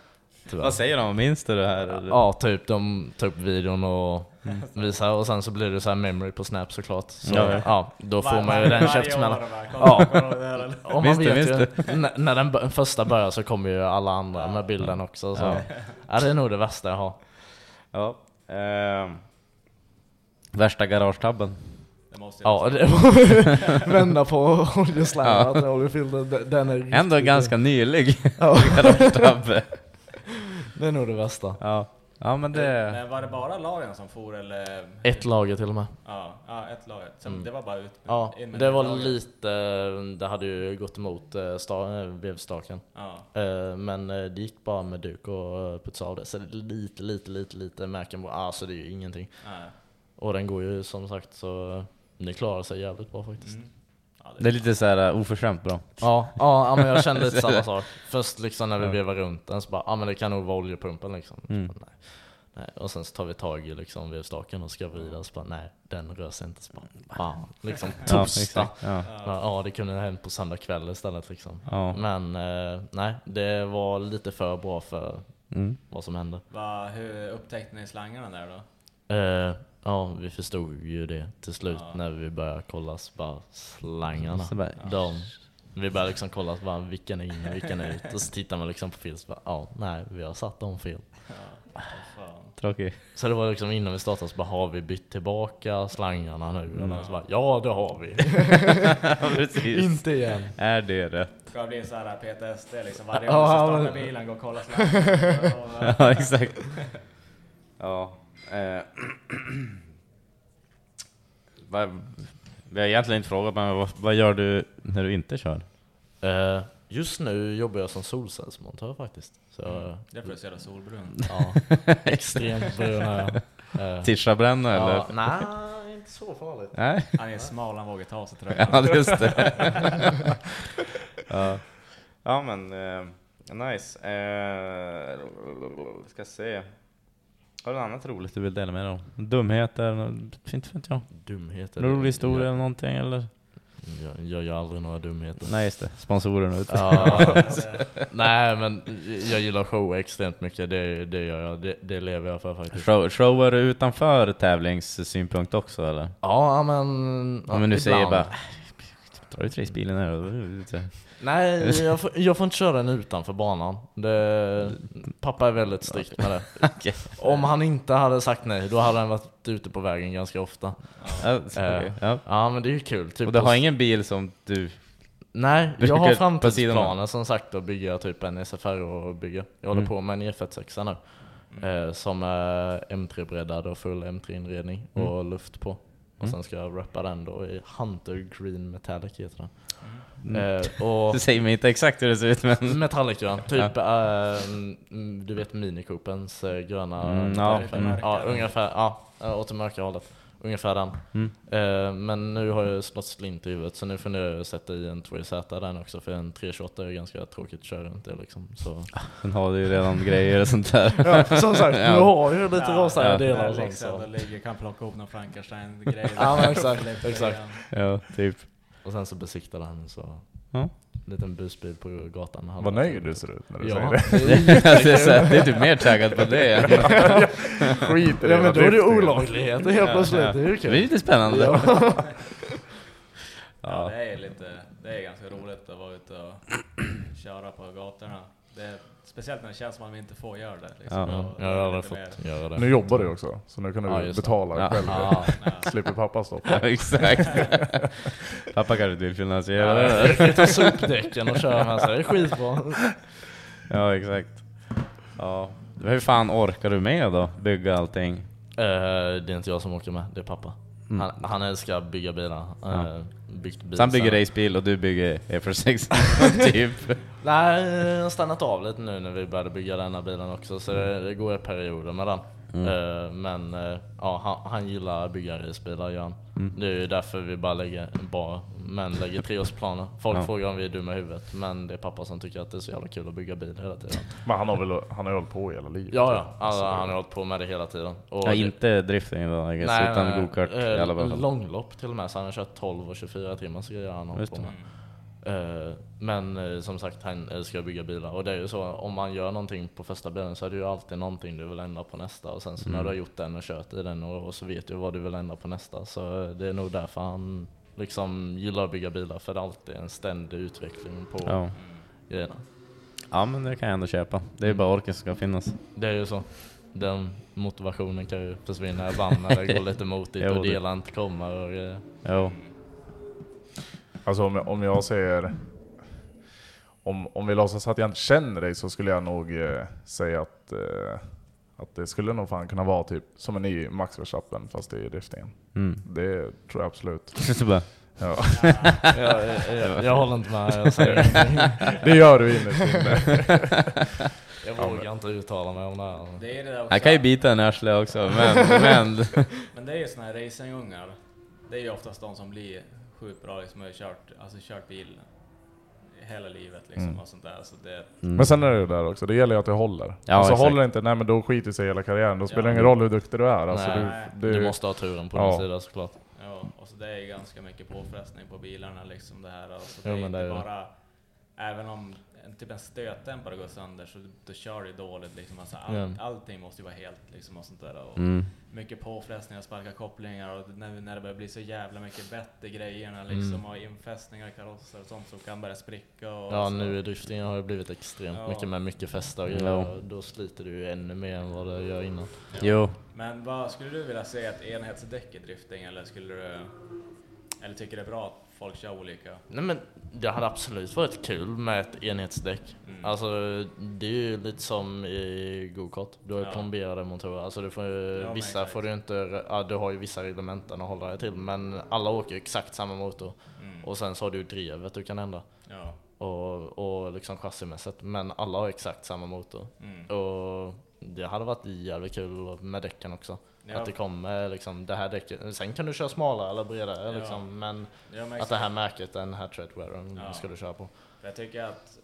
[SPEAKER 5] tyvärr.
[SPEAKER 4] Vad säger de? Minns du det här?
[SPEAKER 5] Ja, typ de tar upp videon och mm. visar, och sen så blir det så här memory på Snap såklart. Så ja, ja då får var, man ju var, den käftsmällan. Ja. Och man vet ju, n- när den b- första börjar så kommer ju alla andra ja. med bilden också. Så. Ja. Ja, det är nog det värsta jag har.
[SPEAKER 4] Ja. Eh, värsta garagetabben.
[SPEAKER 5] Ja, det vända på oljeslangar ja. oljefilten, den är
[SPEAKER 4] ändå riktigt ganska nylig.
[SPEAKER 5] Ja.
[SPEAKER 4] Garagetabbe.
[SPEAKER 5] Det är nog det värsta.
[SPEAKER 4] Ja. Ja, men det...
[SPEAKER 7] Men var det bara lagen som for eller?
[SPEAKER 5] Ett lager till och med.
[SPEAKER 7] Ja, ja ett lager. Så
[SPEAKER 5] mm.
[SPEAKER 7] det var bara ut.
[SPEAKER 5] Ja, det var lager. Lite, det hade ju gått emot sta, vevstaken.
[SPEAKER 7] Ja.
[SPEAKER 5] Men det gick bara med duk och putsa av det. Så lite, lite, lite, lite märken på, alltså det är ju ingenting.
[SPEAKER 7] Nej.
[SPEAKER 5] Och den går ju som sagt så ni klarar sig jävligt bra faktiskt. Mm.
[SPEAKER 4] Ja, det, är det är lite så här uh, oförskämt bra.
[SPEAKER 5] Ja, ja, men jag kände lite samma sak. Först liksom när vi vevade runt den så bara, ja men det kan nog vara oljepumpen liksom. Mm. Nej. Nej. Och sen så tar vi tag i liksom vevstaken och ska vrida och så bara, nej, den rör sig inte. Så bara, fan, liksom torsdag. Ja, ja. Ja. ja, det kunde ha hänt på söndag kväll istället liksom. Ja. Men eh, nej, det var lite för bra för mm. vad som hände.
[SPEAKER 7] Va, hur upptäckte ni slangarna där då?
[SPEAKER 5] Eh, Ja, vi förstod ju det till slut ja. när vi började kolla bara slangarna. Bara, de, vi började liksom kolla bara, vilken är inne, vilken är ut. Och så tittar man liksom på film så bara, ja, nej, vi har satt dem fel.
[SPEAKER 7] Ja,
[SPEAKER 4] tråkigt.
[SPEAKER 5] Så det var liksom innan vi startade så bara, har vi bytt tillbaka slangarna nu? Mm. Och så bara, ja, det har vi.
[SPEAKER 4] Precis.
[SPEAKER 5] Inte igen.
[SPEAKER 4] Är det rätt?
[SPEAKER 7] Det ska bli en sån här P T S D liksom. Varje gång ja, så startar men... bilen, går och kollar slangarna.
[SPEAKER 4] Ja, exakt. Ja. Eh, vad, vi har egentligen inte frågat, men vad, vad gör du när du inte kör?
[SPEAKER 5] Eh, just nu jobbar jag som solcellsmontör faktiskt. Så,
[SPEAKER 7] mm. Det är för att se solbrun.
[SPEAKER 5] Ja, extremt brun är jag.
[SPEAKER 4] Eh, Tischabränna eller?
[SPEAKER 5] Ja, nej, inte så farligt.
[SPEAKER 4] Nej.
[SPEAKER 7] Han är smal, han vågar ta sig tror jag.
[SPEAKER 4] Ja, just det. ja. ja, men eh, nice. Eh, ska se. Har du något annat roligt du vill dela med dig om? Dumheter? Fint, fint, ja.
[SPEAKER 5] Dumheter?
[SPEAKER 4] Rolig historia eller någonting, eller?
[SPEAKER 5] Jag, jag gör aldrig några dumheter.
[SPEAKER 4] Nej, just det. Sponsorerna ute.
[SPEAKER 5] Ja, nej, men jag gillar show extremt mycket. Det, det gör jag. Det, det lever jag för faktiskt.
[SPEAKER 4] Show, shower utanför tävlingssynpunkt också, eller?
[SPEAKER 5] Ja, men...
[SPEAKER 4] Ja, men du ibland. Säger bara... Tar du tre-bilen här?
[SPEAKER 5] Nej, jag får, jag får inte köra den utanför banan. Det, pappa är väldigt strikt med det. Okay. Om han inte hade sagt nej, då hade han varit ute på vägen ganska ofta.
[SPEAKER 4] Ja, okay. ja.
[SPEAKER 5] ja men det är ju kul. Typ
[SPEAKER 4] och du har ingen bil som du...
[SPEAKER 5] Nej, jag har framtidsplaner som sagt att bygga typ en S F R och bygga. Jag håller mm. på med en E F ett sex nu. Mm. Eh, som är M tre-breddad och full M tre-inredning mm. och luft på. Och mm. sen ska jag rappa den då i Hunter Green Metallic heter den.
[SPEAKER 4] Mm. Uh, och det säger mig inte exakt hur det ser ut, men...
[SPEAKER 5] Metallic grön, typ ja. uh, du vet Mini Coopens uh, gröna mm, ja, mm. ja, ungefär, ja, åt det mörka hållet. Ungefär den. Mm. Uh, men nu har jag slått slint i huvudet, så nu får jag sätta i en två Z den också, för en tre tjugoåtta är ganska tråkigt att köra runt det liksom. Så.
[SPEAKER 4] Sen har du ju redan grejer och sånt där.
[SPEAKER 5] Ja, som sagt, ja. Nu har ju lite ja, rosa ja. delar och sånt.
[SPEAKER 7] Så. Det ligger, kan plocka ihop någon Frankenstein-grejer.
[SPEAKER 5] Ja, men exakt, exakt.
[SPEAKER 4] Ja, typ.
[SPEAKER 5] Och sen så besiktar den så...
[SPEAKER 4] Ja.
[SPEAKER 5] En liten busbil på gatan.
[SPEAKER 6] Vad nöjd du ser ut när du
[SPEAKER 5] ja.
[SPEAKER 6] säger
[SPEAKER 4] det. det, är så, det är typ mer taggad på det.
[SPEAKER 6] Skit i det.
[SPEAKER 5] Ja, men då är det olaglighet helt plötsligt.
[SPEAKER 4] Ja.
[SPEAKER 5] Det är ju kul.
[SPEAKER 4] Det är lite spännande.
[SPEAKER 5] Ja.
[SPEAKER 7] Ja, det är lite, det är ganska roligt att vara ute och köra på gatorna. Det är, speciellt när det känns som att man inte får göra det. Liksom.
[SPEAKER 5] Ja,
[SPEAKER 7] och,
[SPEAKER 5] jag har aldrig fått göra det.
[SPEAKER 6] Nu jobbar du också, så nu kan du ja, betala
[SPEAKER 4] ja.
[SPEAKER 6] själv.
[SPEAKER 5] Ja.
[SPEAKER 6] Slipper pappa stoppa.
[SPEAKER 4] Ja, exakt. Pappa kanske vill finansiera
[SPEAKER 5] ja,
[SPEAKER 4] det.
[SPEAKER 5] Jag tar sopdäcken och köra med sig. Det är skitbra.
[SPEAKER 4] Ja, exakt. Ja. Hur fan orkar du med då? Bygga allting? Uh,
[SPEAKER 5] det är inte jag som åker med, det är pappa. Mm. Han, han älskar att bygga bilar.
[SPEAKER 4] Ja.
[SPEAKER 5] Uh, byggt bil.
[SPEAKER 4] Så han bygger racebil och du bygger E F sex typ?
[SPEAKER 5] Nej, jag har stannat av lite nu när vi började bygga den här bilen också. Så det, det går i perioder med den. Mm. Uh, men uh, ja, han, han gillar att bygga racebilar, Jan. Mm. Det är ju därför vi bara lägger, bara, men lägger treårsplaner. Folk ja. frågar om vi är dumma i huvudet. Men det är pappa som tycker att det är så jävla kul att bygga bil hela tiden.
[SPEAKER 6] Men han har väl han har hållit på hela livet?
[SPEAKER 5] Ja, ja. Alltså, han har hållit på med det hela tiden. Och
[SPEAKER 4] ja, inte drifting då, I guess, nej, utan go-kart
[SPEAKER 5] uh, i alla fall. Långlopp till och med, så han har kört tolv och tjugofyra timmar så grejer han hållit på med. Uh, men uh, som sagt, han älskar att bygga bilar. Och det är ju så, om man gör någonting på första bilen så är det ju alltid någonting du vill ändra på nästa. Och sen så mm. när du har gjort den och kört i den och, och så vet du vad du vill ändra på nästa. Så uh, det är nog därför han liksom gillar att bygga bilar. För det är alltid en ständig utveckling på ja. grejerna.
[SPEAKER 4] Ja, men det kan jag ändå köpa. Det är bara orken som ska finnas.
[SPEAKER 5] Det är ju så. Den motivationen kan ju försvinna ibland när det går lite mot dit och delar inte kommer. Och, uh,
[SPEAKER 4] jo.
[SPEAKER 6] Alltså om jag, om jag säger om, om vi låtsas att jag inte känner dig så skulle jag nog eh, säga att, eh, att det skulle nog fan kunna vara typ som en ny Max Verstappen fast det är driftingen. Mm. Det tror jag absolut.
[SPEAKER 4] ja.
[SPEAKER 5] ja, jag, jag, jag håller inte med, jag säger
[SPEAKER 6] det gör du inne inne.
[SPEAKER 5] Jag vågar ja, inte uttala mig om det här.
[SPEAKER 7] Det är det också.
[SPEAKER 4] Jag kan ju bita en arsle också, men, men.
[SPEAKER 7] men det är ju såna här racingungar. Det är ju oftast de som blir sjukt bra liksom, har kört, alltså kört bil hela livet liksom, mm. och sånt där. Så det...
[SPEAKER 6] mm. Men sen är det ju där också, det gäller ju att du håller. Ja, alltså exakt. Håller inte, nej men då skiter sig hela karriären. Då spelar det ja. ingen roll hur duktig du är. Alltså,
[SPEAKER 5] nej,
[SPEAKER 6] du,
[SPEAKER 5] du, du måste ha turen på ja. din sida såklart.
[SPEAKER 7] Ja, och så det är ganska mycket påfrestning på bilarna liksom det här. Alltså, det jo, är inte det är bara, även om en, typ en stötdämpare går sönder så då kör det dåligt liksom. Alltså, all, ja. allting måste ju vara helt liksom och sånt där. Och mm. mycket påfrestningar, sparka kopplingar och när, när det börjar bli så jävla mycket bättre grejerna liksom mm. och infästningar, karosser och sånt som kan börja spricka. Och
[SPEAKER 5] ja,
[SPEAKER 7] så.
[SPEAKER 5] Nu i driftingen har det blivit extremt ja. mycket med mycket fästa och ja. Då sliter du ju ännu mer än vad det gör innan.
[SPEAKER 4] Ja. Jo.
[SPEAKER 7] Men vad skulle du vilja säga ett enhetsdäck i drifting eller skulle du eller tycker det är bra att folk kör olika?
[SPEAKER 5] Nej men det hade absolut varit kul med ett enhetsdäck. Mm. Alltså det är ju lite som i go-kart. Du har ju ja. plomberade motorer. Alltså du får ju, ja, vissa får du inte, ja, du har ju vissa reglementen att hålla dig till. Men alla åker exakt samma motor. Mm. Och sen så har du drevet du kan ändra. Ja. Och, och liksom chassimässigt. Men alla har exakt samma motor. Mm. Och det hade varit jävligt kul med däcken också. Ja. Att det kommer liksom det här däcket. Sen kan du köra smalare eller bredare ja. liksom, men ja, att det här märket den här treadwearen ja. ska du köra på.
[SPEAKER 7] Jag tycker att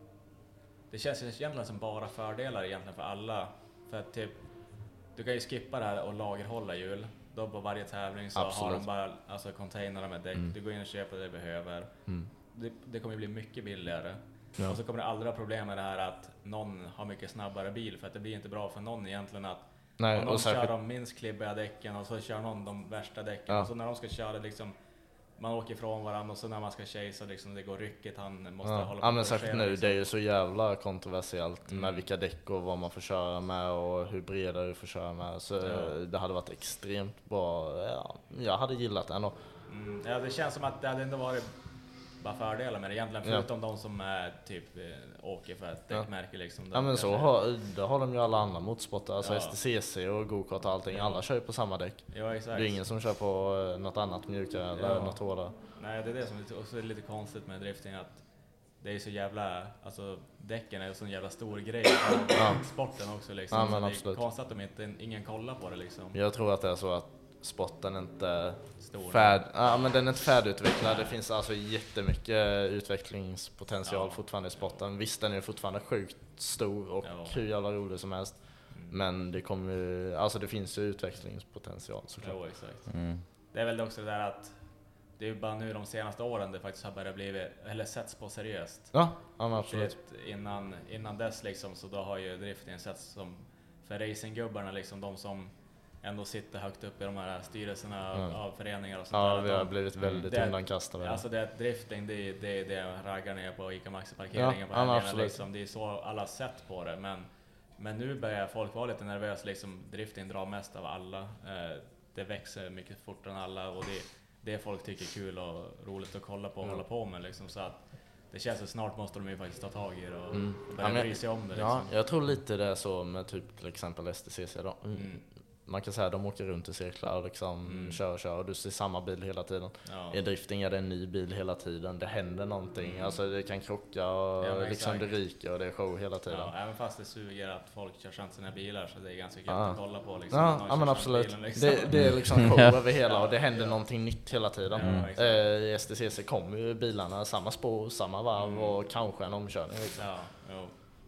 [SPEAKER 7] det känns egentligen som bara fördelar egentligen för alla. För att typ du kan ju skippa det här och lagerhålla hjul. Då på varje tävling så absolut. Har de bara alltså containrar med däck. Mm. Du går in och köper det du behöver. Mm. Det, det kommer bli mycket billigare. Ja. Och så kommer det aldrig ha problem med det här att någon har mycket snabbare bil för att det blir inte bra för någon egentligen att nej, och någon och kör de minst klibbiga däcken och så kör någon de värsta däcken ja. Och så när de ska köra liksom man åker ifrån varandra och så när man ska chasa liksom det går ryckigt han måste
[SPEAKER 5] ja.
[SPEAKER 7] hålla på
[SPEAKER 5] ja, men särskilt nu
[SPEAKER 7] liksom.
[SPEAKER 5] Det är ju så jävla kontroversiellt mm. med vilka däck och vad man får köra med och hur breda du får köra med så ja. Det hade varit extremt bra ja, jag hade gillat det ändå.
[SPEAKER 7] Mm. Ja, det känns som att det hade inte varit bara fördelar med det egentligen förutom ja. de som är typ eh, åker för ett däckmärke ja. liksom.
[SPEAKER 5] Ja men så har, det har de ju alla andra motorsporter, alltså ja. S T C C och go-kart och allting, ja. alla kör ju på samma däck.
[SPEAKER 7] Ja, exakt.
[SPEAKER 5] Det är ingen som kör på uh, något annat mjukare ja. eller något hårdare.
[SPEAKER 7] Nej, det är det som är också lite konstigt med drifting att det är så jävla, alltså däcken är ju så en jävla stor grej för ja. sporten också liksom. Ja, men absolut. Det är konstigt att de inte, ingen kollar på det liksom.
[SPEAKER 5] Jag tror att det är så att sporten inte färd, ja, men den är inte färdigutvecklad. Det finns alltså jättemycket utvecklingspotential ja. fortfarande i sporten. Visst, den är fortfarande sjukt stor och ja. hur jävla rolig som helst. Mm. Men det kommer ju, alltså det finns ju utvecklingspotential såklart.
[SPEAKER 7] Ja, exakt. Mm. Det är väl också det där att det är bara nu de senaste åren det faktiskt har börjat bli eller setts på seriöst.
[SPEAKER 5] Ja, ja absolut.
[SPEAKER 7] Innan, innan dess liksom så då har ju driften setts som för racinggubbarna liksom de som ändå sitter högt upp i de här styrelserna mm. av föreningar och sånt
[SPEAKER 5] ja,
[SPEAKER 7] där.
[SPEAKER 5] Ja, vi har blivit väldigt det, unkastade.
[SPEAKER 7] Alltså det drifting, det, det, det raggar ner på Ica Maxi-parkeringen ja, på helgerna, ja, liksom. Det är så alla sett på det. Men, men nu börjar folk vara lite nervösa. Liksom, drifting drar mest av alla. Eh, det växer mycket fortare än alla. Och det, det folk tycker är kul och roligt att kolla på och mm. hålla på med. Liksom, så att det känns att snart måste de ju faktiskt ta tag i det och mm. börja ja, bry sig om det. Liksom.
[SPEAKER 5] Ja, jag tror lite det är så med typ till exempel S T C C då. Mm. Mm. Man kan säga att de åker runt i cirklar och liksom mm. kör och kör och du ser samma bil hela tiden. Ja. I drifting är det en ny bil hela tiden. Det händer någonting. Mm. Alltså det kan krocka och ja, liksom det ryker och det är show hela tiden.
[SPEAKER 7] Ja, även fast det suger att folk kör sönder sina bilar så det är ganska kul ja. att kolla på. Liksom,
[SPEAKER 5] ja, ja men absolut. Bilen, liksom. det, det är liksom show över hela och det händer ja. någonting nytt hela tiden. Ja, eh, I S T C C kommer ju bilarna samma spår, samma varv mm. och kanske en omkörning. Liksom. Ja, jo.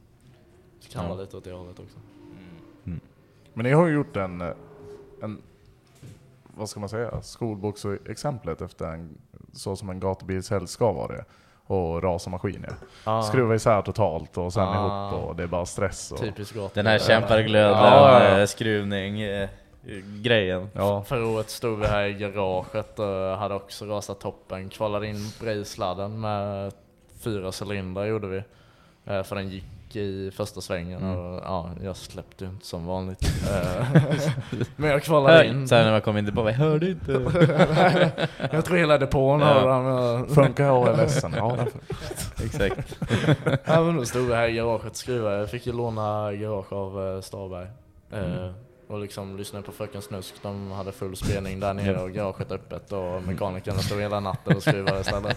[SPEAKER 5] Det kan ja. vara lite åt det hållet också.
[SPEAKER 6] Mm. Men ni har ju gjort en, en vad ska man säga, skolboksexemplet efter en, så som en gatubilshelg ska vara det. och racermaskiner.
[SPEAKER 5] Ah.
[SPEAKER 6] Skruva isär totalt och sen
[SPEAKER 5] ah.
[SPEAKER 6] ihop och det är bara stress. Och...
[SPEAKER 5] Typiskt gott.
[SPEAKER 4] Den här kämparglöden, ja, ja. skruvning, eh, grejen.
[SPEAKER 5] Ja. Förra året stod vi här i garaget och hade också rasat toppen. Kvalade in brejsladden med fyra cylindrar gjorde vi. Eh, för den gick i första svängen mm. och ja, jag släppte inte som vanligt. Men jag kvalade in.
[SPEAKER 4] Sen när man kom in tillbaka, jag hörde inte.
[SPEAKER 5] Jag tror hela depån
[SPEAKER 6] ja.
[SPEAKER 5] hörde.
[SPEAKER 6] Funkar jag är ledsen. Ja,
[SPEAKER 4] exakt.
[SPEAKER 5] Ja, men då stod vi här i garaget och skruvade. Jag fick ju låna garage av Starberg. Mm. Eh, och liksom lyssnade på Fröken Snusk. De hade full spelning där nere och garaget öppet och mekanikerna stod hela natten och skruvade istället.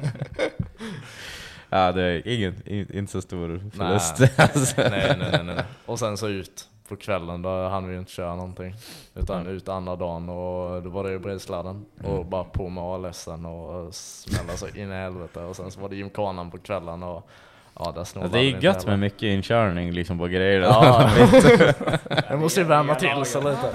[SPEAKER 4] Ja, det är ingen, inte så stor förlust.
[SPEAKER 5] Nej. Alltså. nej, nej, nej, nej. Och sen så ut på kvällen, då hann vi ju inte köra någonting. Utan mm. ut andra dagen och då var det ju brejsladden. Mm. Och bara på med A L S:en och smälla så in i helvete. Och sen så var det gymkanan på kvällen och ja, där snor.
[SPEAKER 4] Det är gött med mycket inkörning liksom på grejer.
[SPEAKER 5] Ja, jag måste ju värma till så lite.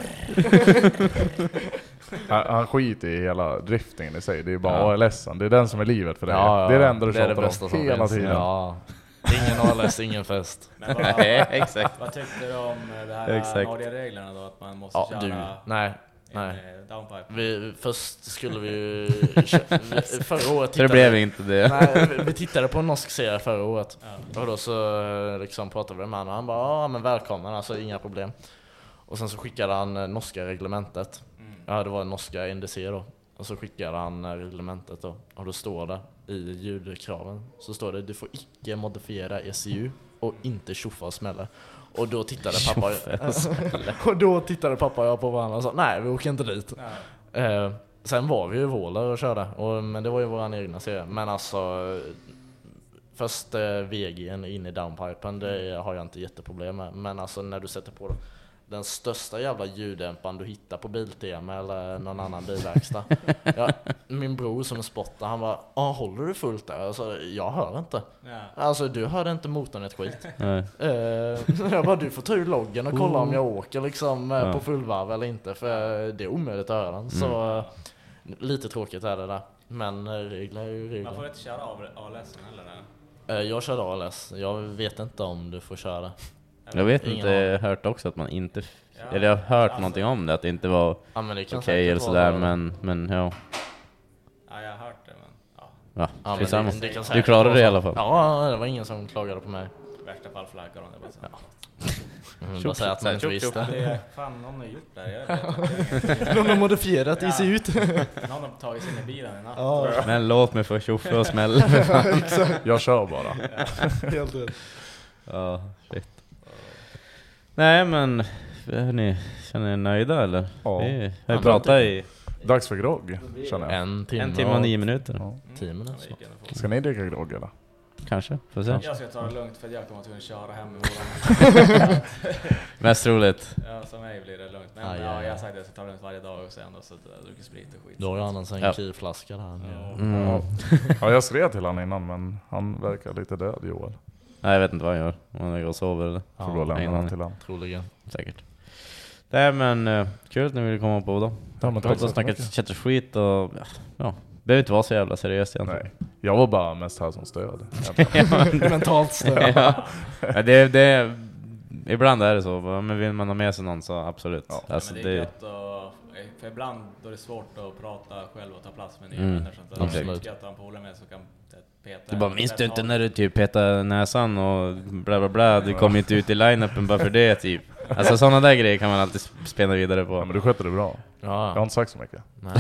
[SPEAKER 6] Han, han skiter i hela driftingen i sig. Det är bara ja. A L S:en. Det är den som är livet för dig.
[SPEAKER 5] Ja, ja.
[SPEAKER 6] Det är det enda du
[SPEAKER 5] tjatar
[SPEAKER 6] om hela tiden.
[SPEAKER 5] Ja. Ingen A L S, ingen fest.
[SPEAKER 7] Men vad, exakt. Vad tyckte du om det här Norge-reglerna då? Att man måste
[SPEAKER 5] ja,
[SPEAKER 7] köra...
[SPEAKER 5] Du. Nej. Nej.
[SPEAKER 7] Downpipe.
[SPEAKER 5] Vi, först skulle vi förra året
[SPEAKER 4] tittade, det blev inte det.
[SPEAKER 5] Nej, vi, vi tittade på en norsk serie förra året. Ja. Och då så liksom pratade vi med honom och han bara, ja men välkommen, alltså inga problem. Och sen så skickade han norska reglementet. Mm. Ja, det var norska N D C då. Och så skickade han reglementet då. Och då står det i ljudkraven så står det, du får icke modifiera E C U och inte tjoffa och smälla. Och då tittade pappa och då tittade pappa och jag på varandra och sa, nej vi åker inte dit. Eh, sen var vi ju Våler och körde, och, men det var ju våran egna serie. Men alltså först eh, V G:n in i downpipen, det har jag inte jätteproblem med. Men alltså när du sätter på den största jävla ljuddämparen du hittar på Biltema eller någon annan bilverkstad. Ja, min bror som är spottare, han bara, ah, håller du fullt där? Alltså, jag hör inte. Ja. Alltså, du hörde inte motorn ett skit. uh, jag bara, du får ta ur loggen och kolla uh. om jag åker liksom ja. på fullvarv eller inte. För det är omöjligt att höra den. Mm. Så uh, lite tråkigt är det där. Men uh, regler är ju regler.
[SPEAKER 7] Man får inte köra av A L S eller?
[SPEAKER 5] Uh, jag körde A L S. Jag vet inte om du får köra.
[SPEAKER 4] Jag vet inte, jag har hört också att man inte f- ja, eller jag har hört alltså, någonting om det, att det inte var
[SPEAKER 5] ja, okej
[SPEAKER 4] okay eller sådär, men, men ja.
[SPEAKER 7] Ja, jag har hört det, men ja.
[SPEAKER 4] Ja,
[SPEAKER 5] ja
[SPEAKER 4] men
[SPEAKER 5] det, det
[SPEAKER 4] du klarade det i alla fall.
[SPEAKER 5] Ja, det var ingen som klagade på mig.
[SPEAKER 7] I värsta fall flaggar de det bara så. Ja.
[SPEAKER 5] Mm, bara säga att man inte visste.
[SPEAKER 7] Det är fan någon har gjort där. Jag
[SPEAKER 5] någon har modifierat ja. i sig ut.
[SPEAKER 7] Någon har tagit sig in i bilen i natt.
[SPEAKER 4] Ja. Men låt mig få tjoffa och smälla.
[SPEAKER 6] Ja, jag kör bara.
[SPEAKER 5] Ja. Helt rätt.
[SPEAKER 4] Ja, shit. Nej, men hörni, känner ni nöjda eller?
[SPEAKER 6] Ja.
[SPEAKER 4] Vi har pratat i...
[SPEAKER 6] Dags för grogg, känner jag.
[SPEAKER 5] En timme,
[SPEAKER 4] en timme och nio minuter.
[SPEAKER 5] Ja. Tio minuter.
[SPEAKER 6] Ska ni dricka grogg eller?
[SPEAKER 4] Kanske, får se.
[SPEAKER 7] Jag ska ta det lugnt för jag kommer att kunna köra hem i morgon.
[SPEAKER 4] Mest roligt.
[SPEAKER 7] Ja, som mig blir det lugnt. Men ah, ja, jag sa att jag ska ta det lugnt varje dag och sen då, så att jag dricker sprit och skit.
[SPEAKER 5] Då har han en sån ja. kylflaska där.
[SPEAKER 6] Ja. Mm. Ja. Ja, jag skrev till han innan, men han verkar lite död, Joel.
[SPEAKER 4] Nej, jag vet inte vad han gör. Om han går och sover eller?
[SPEAKER 6] Ja, får då lämna han till han.
[SPEAKER 5] Troligen.
[SPEAKER 4] Säkert. Nej, men uh, kul att ni ville komma på då.
[SPEAKER 6] Ja, men tack så
[SPEAKER 4] snacka chatter skit och ja, behöver inte vara så jävla seriöst egentligen.
[SPEAKER 6] Nej. Jag var bara mest här som stöd.
[SPEAKER 5] Mentalt stöd.
[SPEAKER 4] Ja. Ja, det, det, ibland är det så. Men vill man ha med sig någon så absolut. Ja.
[SPEAKER 7] Alltså, men det är det... gött att, för ibland då är det svårt att prata själv och ta plats med nya mm. vänner. Sånt där.
[SPEAKER 4] Absolut.
[SPEAKER 7] Det är gött att ha en polare med så kan peta.
[SPEAKER 4] Du bara, minns du inte när du typ petade näsan och bla bla bla. Du kom inte ut i line-upen bara för det typ. Alltså sådana där grejer kan man alltid spänna vidare på.
[SPEAKER 6] Ja, men du sköter det bra.
[SPEAKER 5] Ja.
[SPEAKER 6] Jag har inte sagt så mycket.
[SPEAKER 5] Nej,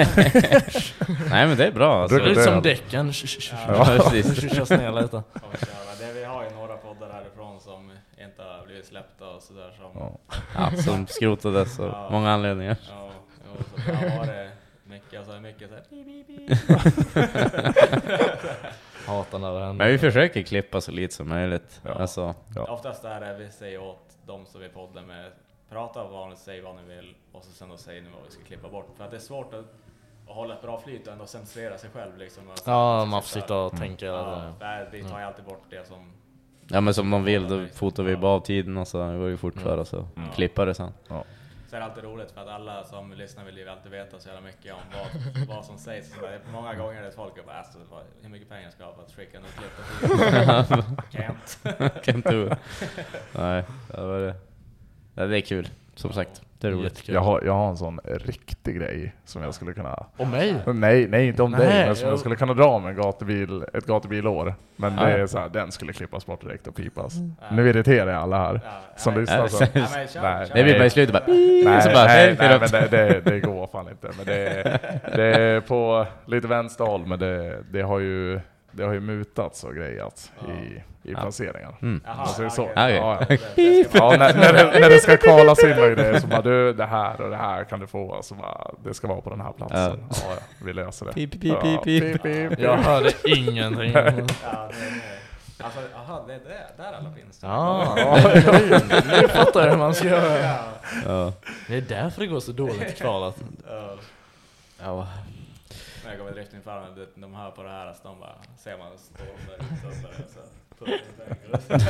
[SPEAKER 4] Nej men det är bra. Alltså.
[SPEAKER 5] Det är som däcken.
[SPEAKER 4] Ja, precis.
[SPEAKER 5] lite.
[SPEAKER 7] Det vi har ju några poddar härifrån som inte har blivit släppta och sådär. Som,
[SPEAKER 6] ja.
[SPEAKER 4] Ja, som skrotades och ja. Många anledningar.
[SPEAKER 7] Ja, och så där var det mycket, alltså mycket så här. Bi, bi, bi.
[SPEAKER 5] Hatar när det händer.
[SPEAKER 4] Men vi försöker klippa så lite som möjligt.
[SPEAKER 6] Ja.
[SPEAKER 4] Alltså.
[SPEAKER 7] Ja. Oftast är det vi säger åt de som vi poddar med, prata vanligt, säg vad ni vill och så sen då säger ni vad vi ska klippa bort. För att det är svårt att, att hålla ett bra flyt och ändå censurera sig själv liksom. Alltså,
[SPEAKER 5] ja, man får sitta och mm. tänka.
[SPEAKER 7] Ja, där, vi tar ju alltid bort det som...
[SPEAKER 4] Ja, men som de vill, då fotar vi bara av tiden och så går det fort för oss och
[SPEAKER 7] mm.
[SPEAKER 4] klippa det sen.
[SPEAKER 6] Ja.
[SPEAKER 7] så är det alltid roligt för att alla som lyssnar vill ju alltid veta så jävla mycket om vad, vad som sägs. Så det, många gånger är det folk och bara, alltså, hur mycket pengar ska jag ha för att skicka något klipp? Can't.
[SPEAKER 4] Can't do. Nej, det var det. Ja, det är kul, som sagt. Det är roligt.
[SPEAKER 6] Jag har, jag har en sån riktig grej som jag skulle kunna...
[SPEAKER 5] Om mig?
[SPEAKER 6] Nej, nej inte om
[SPEAKER 5] nej,
[SPEAKER 6] dig. Men som
[SPEAKER 5] jag...
[SPEAKER 6] jag skulle kunna dra med en gatubil, ett gatubilår. Men
[SPEAKER 4] ja.
[SPEAKER 6] det är så här, den skulle klippas bort direkt och pipas. Mm. Nu irriterar jag alla här. Ja, som ja, lyssnar så.
[SPEAKER 4] Ja, nej, det blir bara i slutet bara... Nej, så bara,
[SPEAKER 6] nej, nej men det, det, det går fan inte. Men det, det är på lite vänsterhåll, men det, det har ju... Det har ju mutats och grejat ja. i, i ja. placeringar. Mm. Jaha, alltså, det är så. Okay. Ja, ja. ja, när, när, det, när det ska kvalas in och det så bara du, det här och det här kan du få. Så bara, det ska vara på den här platsen. Ja, ja vi löser det.
[SPEAKER 4] Pip, pip, pip, pip, pip,
[SPEAKER 5] pip. Jag hörde ingenting.
[SPEAKER 7] Ja, det är det. Alltså, aha, det är det. Där alla finns.
[SPEAKER 5] Ja, nu fattar jag hur man ska göra. Ja. Ja. Det är därför det går så dåligt i kvalet. Ja.
[SPEAKER 7] Ja. När jag går med driftingfärden, de hör på det här, så de bara, ser man står där ute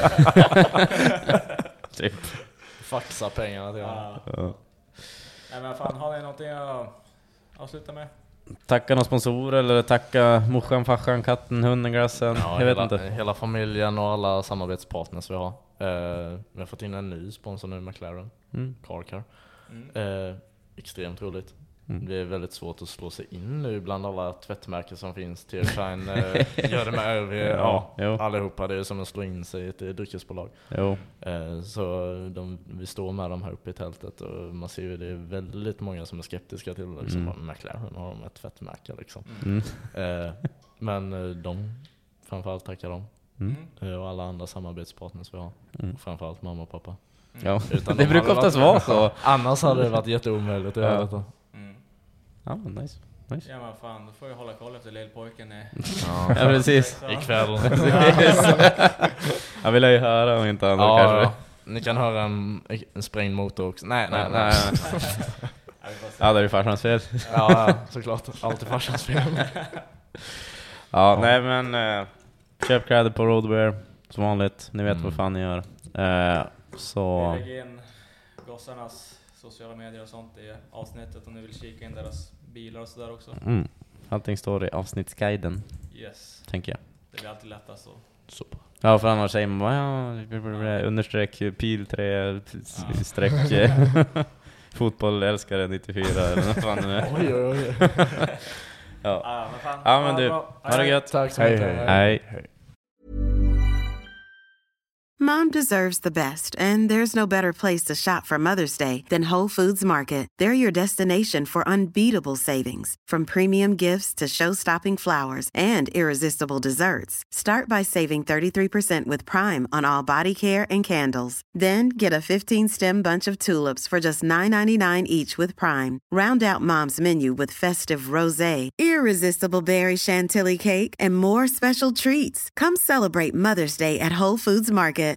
[SPEAKER 7] så
[SPEAKER 5] typ faxa pengarna till
[SPEAKER 7] ja. ja. Nej men fan, har ni någonting att avsluta med?
[SPEAKER 4] Tacka någon sponsor eller tacka morsan, farsan, katten, hunden, glassen.
[SPEAKER 5] Ja,
[SPEAKER 4] jag vet
[SPEAKER 5] hela,
[SPEAKER 4] inte.
[SPEAKER 5] Hela familjen och alla samarbetspartners vi har. Uh, vi har fått in en ny sponsor nu, McLaren. Mm. Carcar. Mm. Uh, extremt roligt. Mm. Det är väldigt svårt att slå sig in nu bland alla tvättmärken som finns. T-Shine eh, gör det med Ö V, ja, ja, allihopa. Det är som att slå in sig i ett dryckesbolag.
[SPEAKER 4] Jo.
[SPEAKER 5] Eh, så de, vi står med dem här uppe i tältet och man ser ju det är väldigt många som är skeptiska till liksom, mm. McLaren har de ett tvättmärke liksom. Mm. Eh, men de, framförallt tackar dem. Mm. Eh, och alla andra samarbetspartners vi har. Mm. Framförallt mamma och pappa.
[SPEAKER 4] Ja. Utan det de brukar oftast vara så.
[SPEAKER 5] Annars hade det varit jätteomöjligt att göra detta.
[SPEAKER 4] Ja, men nice. nice.
[SPEAKER 7] Ja, men fan, då får jag hålla koll efter lillpojken är...
[SPEAKER 4] Ja, ja precis.
[SPEAKER 5] Ikväll.
[SPEAKER 4] Jag vill ju höra om inte annat
[SPEAKER 5] ja,
[SPEAKER 4] kanske.
[SPEAKER 5] Ja. Ni kan höra en, en sprängd motor också. Nej, nej, nej. nej.
[SPEAKER 4] Ja, det är ju farsans fel.
[SPEAKER 5] Ja, såklart. Alltid farsans fel.
[SPEAKER 4] Ja, ja, nej men... Uh, köp kläder på Roadwear, som vanligt. Ni vet mm. vad fan ni gör. Uh, så...
[SPEAKER 7] Vi lägger in gossarnas sociala medier och sånt i avsnittet om ni vill kika in deras bilar och sådär också.
[SPEAKER 4] Mm. Allting står i avsnittsguiden.
[SPEAKER 7] Yes.
[SPEAKER 4] Tänker jag.
[SPEAKER 7] Det blir alltid lättast så.
[SPEAKER 5] Super.
[SPEAKER 4] Ja, för annars säger man bara, ja, understreck, pil tre, streck, fotboll, älskare nittiofyra eller något fan nu.
[SPEAKER 5] Oj, oj, oj.
[SPEAKER 4] Ja.
[SPEAKER 7] Ah, men fan.
[SPEAKER 4] Ja, men du, ha det gött.
[SPEAKER 5] Tack så mycket.
[SPEAKER 4] Hej, hej. hej.
[SPEAKER 2] Mom deserves the best, and there's no better place to shop for Mother's Day than Whole Foods Market. They're your destination for unbeatable savings, from premium gifts to show-stopping flowers and irresistible desserts. Start by saving thirty-three percent with Prime on all body care and candles. Then get a fifteen-stem bunch of tulips for just nine ninety-nine each with Prime. Round out Mom's menu with festive rosé, irresistible berry chantilly cake, and more special treats. Come celebrate Mother's Day at Whole Foods Market.